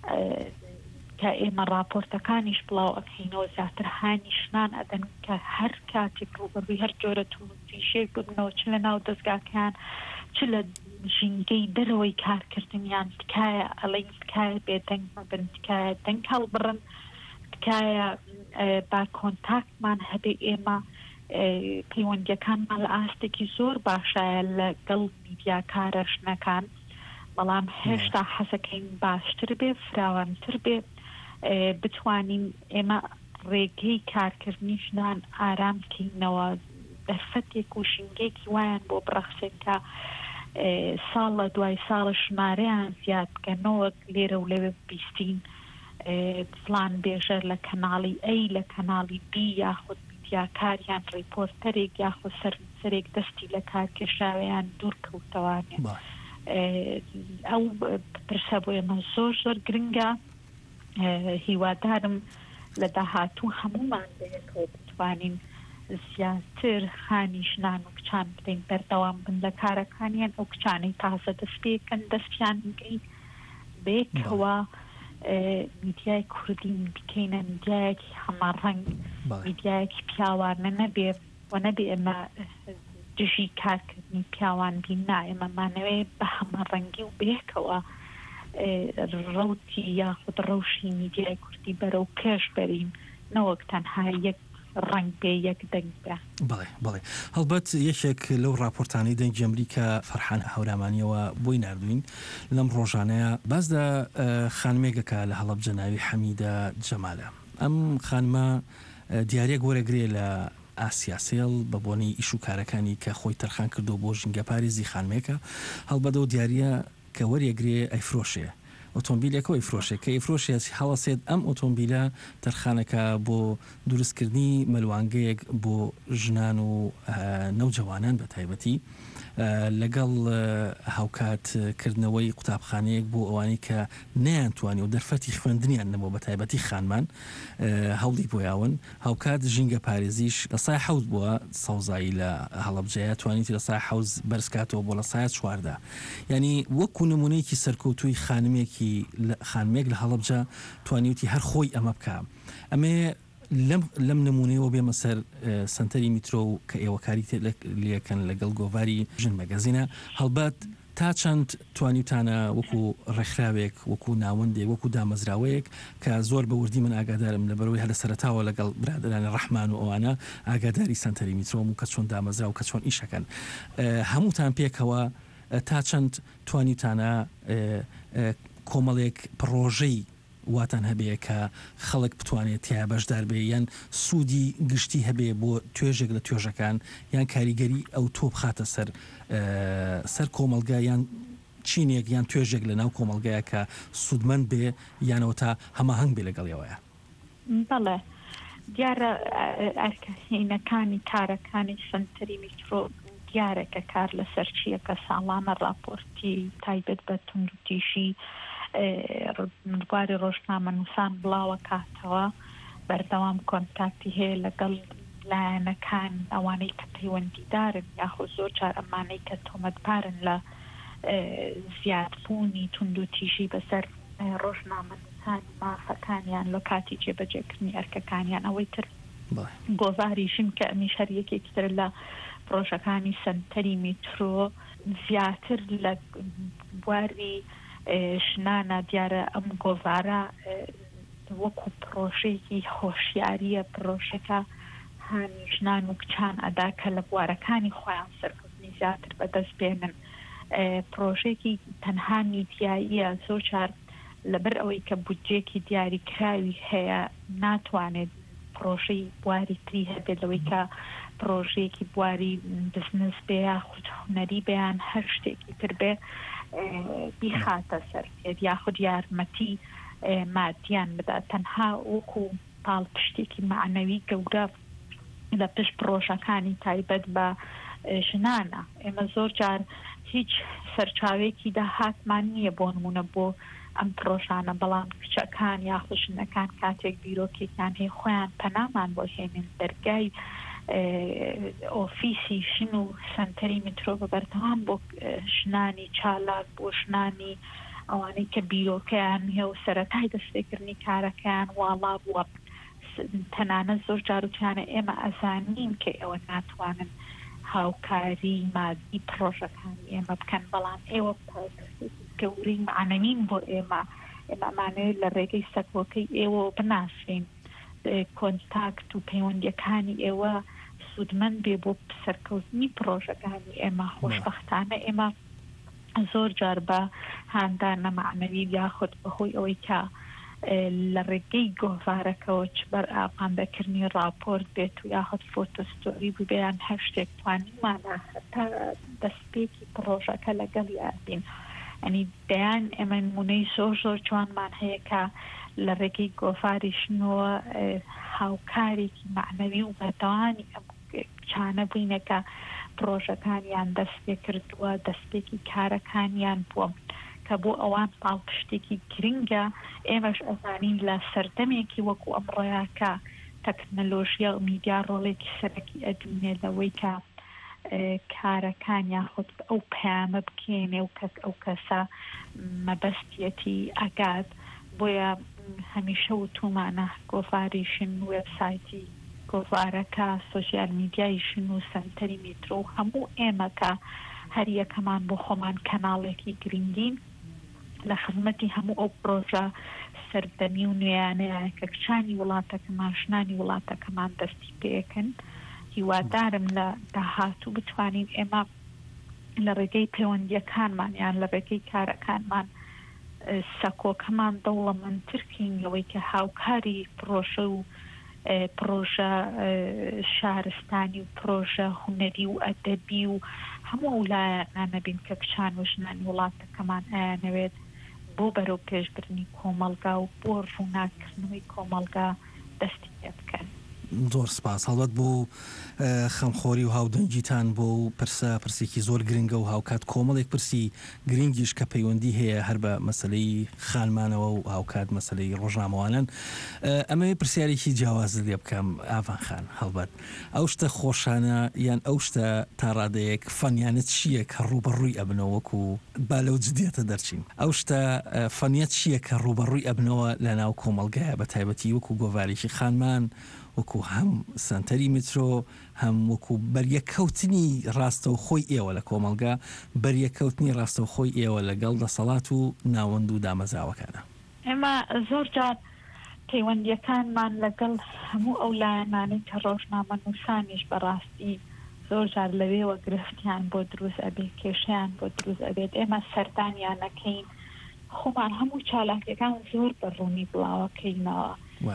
کە ئێمە راپۆرتەکانیش بڵاو ئەکەینەوە زیاتر هانیشنان ئەدەن کە هەر کاتێک ڕوبەڕووی هەر جۆرە تووتیشێک ببنەوە چ لە ناو دەستگاکان چ لە ژینگەی دەرەوەی کارکردنیان تکایە ئەڵەی تکایە بێدەنگ مەبن تکایە دەنگ هەڵبڕن تکایە با کۆنتاکتمان هەبێ ئێمە پەیوەندیەکانمان لە ئاستێکی زۆر باشایە لەگەڵ میدیاکارە شنەکان بەڵام هێشتا حەزەکەین باشتر بێ فراوانتر بێ بتوانین ئێمە ڕێگەی کارکردنی ژنان ئارام بکەینەوە دەرفەتێک و شینگێکی وایان بۆ بڕەخسێن کە ساڵ لە دوای ساڵە ژمارەیان زیاد بکەنەوە لێرە و لەوێ بیستین فلان بێژەر لە کەناڵی ئەی لە کەناڵی بی یاخود میدیاکاریان ڕیپۆرتەرێک یاخود سەرنجەرێک دەستی لە کارکێشاویان دوور کەوتەوانێ ئەو پرسە بۆ ئێمە زۆر زۆر گرنگە هیوادارم لە داهاتوو هەمومان بێتەوە بتوانین زیاتر خانی ژنان و کچان بدەین بەردەوام بن لە کارەکانیان ئەو کچانەی تازە دەست پێکەن دەستیان بگەین بێکەوە میدیای کوردی بکەینە میدیایەکی هەماڕەنگ میدیایەکی پیاوانە نەبێ و نەبێ ئێمە دژی کارکردنی پیاوان بیننا ئێمەمانەوێ بە هەماڕەنگی و بێکەوە ڕەوتی یاخود ڕەوشی میدیای کوردی بەرەو پێش بەرین نەوەک تەنها یەک ڕنگ بێ یەک دەنگ بێ. بڵێ بڵێ هەڵبەت یەکێک لەو راپۆرتانەی دەنگی ئەمریکا فەرحان هەورامانیەوە بۆی نردوین لەم ڕۆژانەیە باز لە خانمێکەکە لە هەڵەبجە ناوی حەمیدە جەمالە. ئەم خانمە دیارێک وەرەگرێ لە ئاسیاسێڵ بە بۆنەی ئیش و کارەکانی کە خۆی تەرخان کردو بۆ ژینگە پارێزی خانمێکە هەڵبەدە و دیارە کە وەرێگرێ ئەیفرۆشێ ئۆتۆمبیلەکەی فرۆشێک کە ئیفرۆشی هەڵەسێت ئەم ئۆتۆمبیلە تەرخانەکە بۆ دروستکردنی مەلوانگەیەک بۆ ژنان و نەوجەوانان بە تایبەتی لەگەڵ هاوکاتکردنەوەی قوتابخانەیەک بۆ ئەوانی کە نەیانتوانی و دەرفەتی خوێندنیان نەبوو بە تایبەتی خانمان هەوڵی بۆیاون هاوکات ژینگە پارێزیش لە سای حەوت بووە سەوزایی لە هەڵەبجەیە توانیت لە سای حەوز بەرزکاتەوە بۆ لە سایە چواردا ینی وەکو نمونەیەکی سەرکەوتووی خانمێکی خانمێک لە هەڵەبجە توانیوتی هەر خۆی ئەمە بکە ئەمێ لەم نمونەیەوە بێمە سەر سنتەری میترۆ و کە ئێوەکاری لەکەن لەگەڵ گۆڤاری ژن مەگەزینە هەڵبەت تا چەند توانیوتانە وەکو ڕێکخراوێک وەکو ناوەندێک وەکو دامەزراوەیەک کە زۆر بە وردی من ئاگادارم لە بەرەوەی هەلە سەرەتاوە لەگەڵ برادرانی ڕەحمان و ئەوانە ئاگاداری سنتەری میترۆم و کە چۆن دامەزرا و کە چۆن ئیشەکەن هەمووتان پێکەوە تا چەند توانیوتانە کۆمەڵێک پرۆژەی واتان هەبێ کە خەڵک بتوانێت تیا بەشدار بێ یان سوودی گشتی هەبێ بۆ توێژێک لە توێژەکان یان کاریگەری ئەو تۆ بخاتە سەر سەر کۆمەلگا یان چینێک یان توێژێک لە ناو کۆمەلگایە کە سوودمەند بێ یانەوە تا هەماهەنگ بێ لەگەڵیەوەیە. بەڵێ دیارە ئەرکەهینەکانی کارەکانی سنتەری میترۆ دیارێکە کار لەسەر چیە کە ساڵانە راپۆرتی تایبەت بە توندوتیشی ڕووباری ڕۆژنامە نووسان بڵاوە کاتەوە بەردەوام کۆنتاکتی هەیە لەگەڵ لایەنەکان ئەوانەی کە پەیوەندیدارن یاخۆ زۆر جار ئەمانەی کە تۆمەتبارن لە زیادبوونی توندوتیژی بەسەر ڕۆژنامە نووسان مافەکانیان لە کاتی جێبەجێکردنی ئەرکەکانیان ئەوەی تر گۆڤاریشن کە ئەمیش هەر یەکێکی تر لە پرۆژەکانی سنتەری میترۆ زیاتر لە بواری شنانە دیارە ئەم گۆڤارە وەکو پرۆژێکی هۆشیاریە پرۆژەکە هانی ژنان و کچان ئەدا کە لە بوارەکانی خۆیان سەرکەوتنی زیاتر بەدەست بێنن پرۆژێکی تەنها میدیاییە زۆر جار لەبەر ئەوەی کە بودجێکی دیاریکراوی هەیە ناتوانێت پرۆژەی بواری تری هەبێت لەوەی کە پرۆژێکی بواری بزنس بێ یاخود هونەری بەیان هەر شتێکی تر بێ بیخاتە سەر یاخود یارمەتی مادیان بدا تەنها وەکو پاڵ پشتێکی معنەوی گەورە لە پشت پرۆژەکانی تایبەت بە ژنانە ئێمە زۆر جار هیچ سەرچاوێکی داهاتمان نییە بۆ نمونە بۆ ئەم پرۆژانە بەڵام کچەکان یاخود ژنەکان کاتێک بیرۆکێکیان هەیە خۆیان پەنامان بۆ هێنن دەرگای ئۆفیسی شن و سنتەری میترۆ بە بەردەوام بۆ ژنانی چالاک بۆ ژنانی ئەوانەی کە بیرۆکەیان هێ و سەرەتای دەستێکردنی کارەکەیان واڵا بووە تەنانە زۆر جاروچانە ئێمە ئەزانین کە ئێوە ناتوانن هاوکاری مادی پرۆژەکانی ئێمە بکەن بەڵام ئێوە گەورەی معنەوین بۆ ئێمە ئێمەمانەیە لە ڕێگەی سەکۆکەی ئێوە بناسرین کۆنتاکت و پەیوەندیەکانی ئێوە سوودمەند بێ بۆ سەرکەوتنی پرۆژەکانی ئێمە خۆشبەختانە ئێمە زۆر جار بە هاندانە معنەوی یاخود بەهۆی ئەوەی کە لە ڕێگەی گۆڤارەکەەوە چبەر ئاپاندەکردنی راپۆرت بێت و یاخود فۆتۆستۆری ببیان هەر شتێک توانیمانە تا دەستپێکی پرۆژەکە لەگەڵ یابین ئەنی دەیان ئێمە نمونەی زۆر زۆر جوانمان هەیە کە لە ڕێگەی گۆڤاریشنەوە هاوکارێکی معنەوی و بەتەوانی چانە بووینەکە پرۆژەکانیان دەست پێ کردووە دەستپێکی کارەکانیان بووە کە بۆ ئەوان پاڵ پشتێکی گرنگە ئێمەش ئەزانین لە سەردەمێکی وەکو ئەمڕۆیاکە تەکنەلۆژیا و میدیا ڕۆڵێکی سەرەکی ئەدوینێ لەوەی کە کارەکان یاخود ئەو پەیامە بکێنێ و کەس ئەو کەسە مەبەستیەتی ئەگات بۆیە هەمیشە وتومانە گۆڤاریشن وێبسایتی گۆڤارەکە سۆشیال میدیایشن و سنتەری میترۆ و هەموو ئێمەکە هەر یەکەمان بۆ خۆمان کەناڵێکی گرنگین لە خزمەتی هەموو ئەو پرۆژە سەردەمی و نوێیانەیە کە کچانی وڵاتەکەمان ژنانی وڵاتەکەمان دەستی پێکەن هیوادارم لە داهاتوو بتوانین ئێمە لە ڕێگەی پەیوەندیەکانمان یان لە ڕێگەی کارەکانمان سەکۆکەمان دەوڵەمەندترکین لەوەی کە هاوکاری پرۆژە و پرۆژە شارستانی و پرۆژە هونەری و ئەدەبی و هەموو وڵایانە بین کە کچان و ژنانی وڵاتەکەمان ئایانەوێت بۆ بەرەو پێشبردننی کۆمەلگا و بۆ ڕووناکردنەوەی کۆمەلگا دەستی پێ بکەن. زۆر سپاس هەڵبەت بۆ خەمخۆری و هاودەنگیتان بۆ پرسە پرسێکی زۆر گرنگە و هاوکات کۆمەڵێک پرسی گرنگیش کە پەیوەندی هەیە هەر بە مەسلەی خانمانەوە و هاوکات مەسلەی ڕۆژنامەوانن ئەمەوێ پرسیارێکی جیاواز لێ بکەم ئاڤان خان هەڵبەت ئەو شتە خۆشانە یان ئەو شتە تا ڕادەیەک فەنیانت چییە کە ڕوبەڕووی ئەبنەوەکو با لەو جدیەتە دەرچین ئەو شتە فەنیەت چییە کە ڕوبەڕووی ئەبنەوە لە ناو کۆمەلگایە بە تایبەتی وەکو گۆڤارێکی خانمان وەکو هەم سنتەری میترۆ هەم وەکو بەریەکەوتنی ڕاستەوخۆی ئێوە لە کۆمەلگا بەریەکەوتنی ڕاستەوخۆی ئێوە لەگەڵ دەسەڵات و ناوەند و دامەزراوەکانە ئێمە زۆر جار پەیوەندیەکانمان لەگەڵ هەموو ئەو لایەنانەی کە ڕۆژنامە نووسانیش بەڕاستی زۆر جار لەوێوە گرفتیان بۆ دروست ئەبێ کێشیان بۆ دروست ئەبێت ئێمە سەردانیان نەکەین خۆمان هەموو چالاکیەکان زۆر بەڕوونی بڵاوەکەینەوە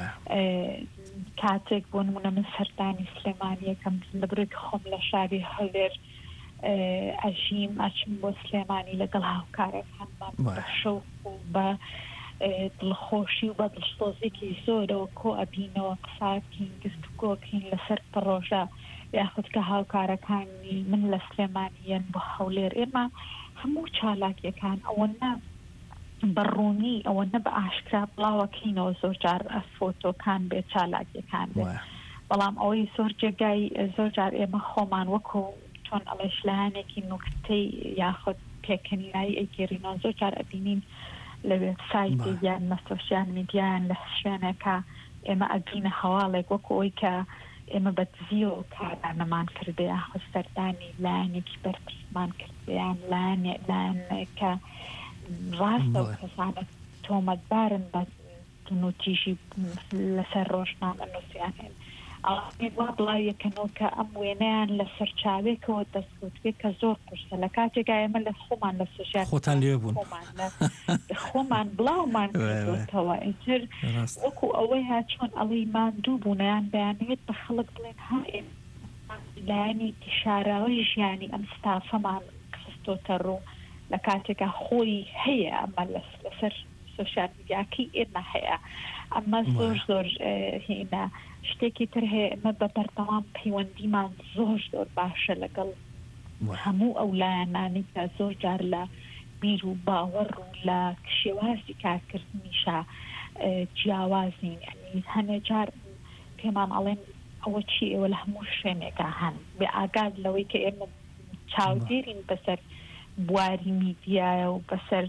کاتێک بۆ نمونە من سەردانی سلێمانیەکەم لە بڕێک خۆم لە شاری هەولێر ئەژیم ئەچم بۆ سلێمانی لەگەڵ هاوکارەکانمان بە شەوق و بە دڵخۆشی و بە دڵسۆزێکی زۆرەوە کۆ ئەبینەوە قساکین گفتوگۆکین لەسەر پڕۆژە یاخود کە هاوکارەکانی من لە سلێمانیەن بۆ هەولێر ئێمە هەموو چالاکیەکان ئەوەنە بەڕوونی ئەوە نە بە ئاشکرا بڵاوەکەینەوە زۆر جار فۆتۆکان بێت چالاکیەکان بێت بەڵام ئەوەی زۆر جێگای زۆر جار ئێمە خۆمان وەکو چۆن ئەڵێ شلانێکی نوکتەی یاخود پێکەنینایی ئەیگەڕینەوە زۆر جار ئەبینین لە وێبسایتی یان لە سۆشیال میدیایان لە شوێنەکە ئێمە ئەبینە هەواڵێک وەکو ئەوی کە ئێمە بە دزی و کارانەمان کردێ یاخود سەردانی لایەنێکی بەرپرسمان کردیان لایەنێکە ڕاستە و کەسانە تۆمەتبارن بە نوتیژی لەسەر ڕۆژنامە نووسیان هێن وا بڵاویەکەنەوە کە ئەم وێنەیان لە سەرچاوێکەوە دەستکەوتێت کە زۆر قورسە لە کاتێکا ئێمە لە خۆمان لە سوشیال خۆتان لێ بوون خۆمان بڵاومان کردوتەوە ئیتر وەکو ئەوەیە چۆن ئەڵی ماندوو بوونیان بەیانێت بە خەڵک بڵێن ها لایەنی تشاراوی ژیانی ئەم ستافەمان خستۆتە ڕوو لە کاتێکە خۆی هەیە ئەمە لەسەر سۆشیال میدیاکەی ئێمە هەیە ئەمە زۆر زۆر هێنە شتێکی تر هەیە ئەمە بە بەردەوام پەیوەندیمان زۆر زۆر باشە لەگەڵ هەموو ئەو لایەنانی کە زۆر جار لە بیر و باوەڕ و لە شێوازی کارکردنیشە جیاوازین یعنی هەنێ جار پێمان ئەڵێن ئەوە چی ئێوە لە هەموو شوێنێکە هەن بێ ئاگاد لەوەی کە ئێمە چاودێرین بەسەر بواری میدیایە و بەسەر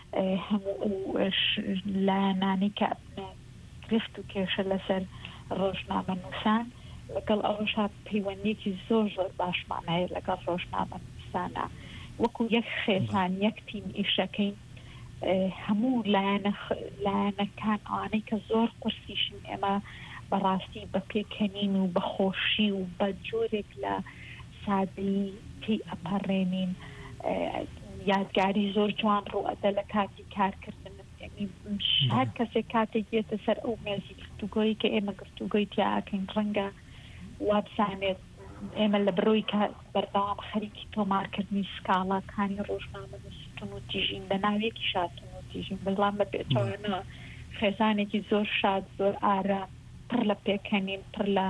هەموو لایەنانی کە گرفت و کێشە لەسەر ڕۆژنامە نووسان لەگەڵ ئەوەشا پەیوەندێکی زۆر زۆر باشمان هەیە لەگەڵ ڕۆژنامە نووسانە وەکو یەک خێزان یەک تیم ئیشەکەین هەموو لایەنەکان ئەوانەی کە زۆر قورسیشن ئێمە بەڕاستی بە پێکەنین و بە خۆشی و بە جۆرێک لە سادەی پێی ئەپەڕێنین یادگاری زۆر جوان ڕوئەدە لە کاتی کارکردن هەر کەسێک کاتێک دێتە سەر ئەو مێزی گفتوگۆیی کە ئێمە گفتوگۆی تیاکەین ڕەنگە وابزانێت ئێمە لە بڕۆی بەردەوام خەریکی تۆمارکردنی سکاڵاکانی ڕۆژنامە نووسین و تیژین بە ناوێکی شاتن و تیژین بەڵام بە پێچەوانەوە خێزانێکی زۆر شاد زۆر ئارام پڕ لە پێکەنین پڕ لە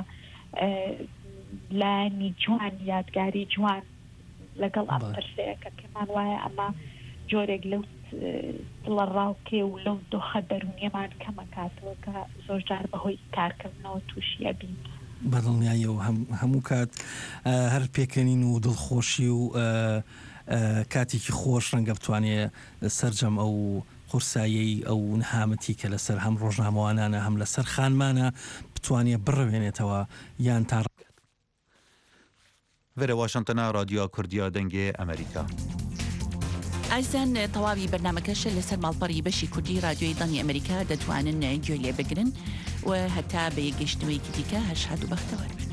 لانی جوان یادگاری جوان لەگەڵ ئەم پرسەیە کە پێمان وایە ئەمە جۆرێک لەو دڵە ڕاوکێ و لەو دۆخە دەرونیەمان کەمەکاتەوە کە زۆر جار بەهۆی کارکردنەوە تووشیە بین بەدڵنیایەوە هەموو کات هەر پێکەنین و دڵخۆشی و کاتێکی خۆش ڕەنگە بتوانێت سەرجەم ئەو قورسایی ئەو نهامەتی کە لەسەر هەم ڕۆژنامەوانانە هەم لەسەر خانمانە بتوانێت بڕوێنێتەوە یان تا وەرە واشنتنە رادیۆ کوردیا دەنگێ ئەمریکا. ئایزان تەواوی بەرنامەکەشە لەسەر ماڵپەڕی بەشی کوردی رادیۆی دڵنی ئەمریکا دەتوانن گوێ لێ بگرن و هەتا بە یەگەشتنەوەیکی دیکە هەشاد و بەختەوەر.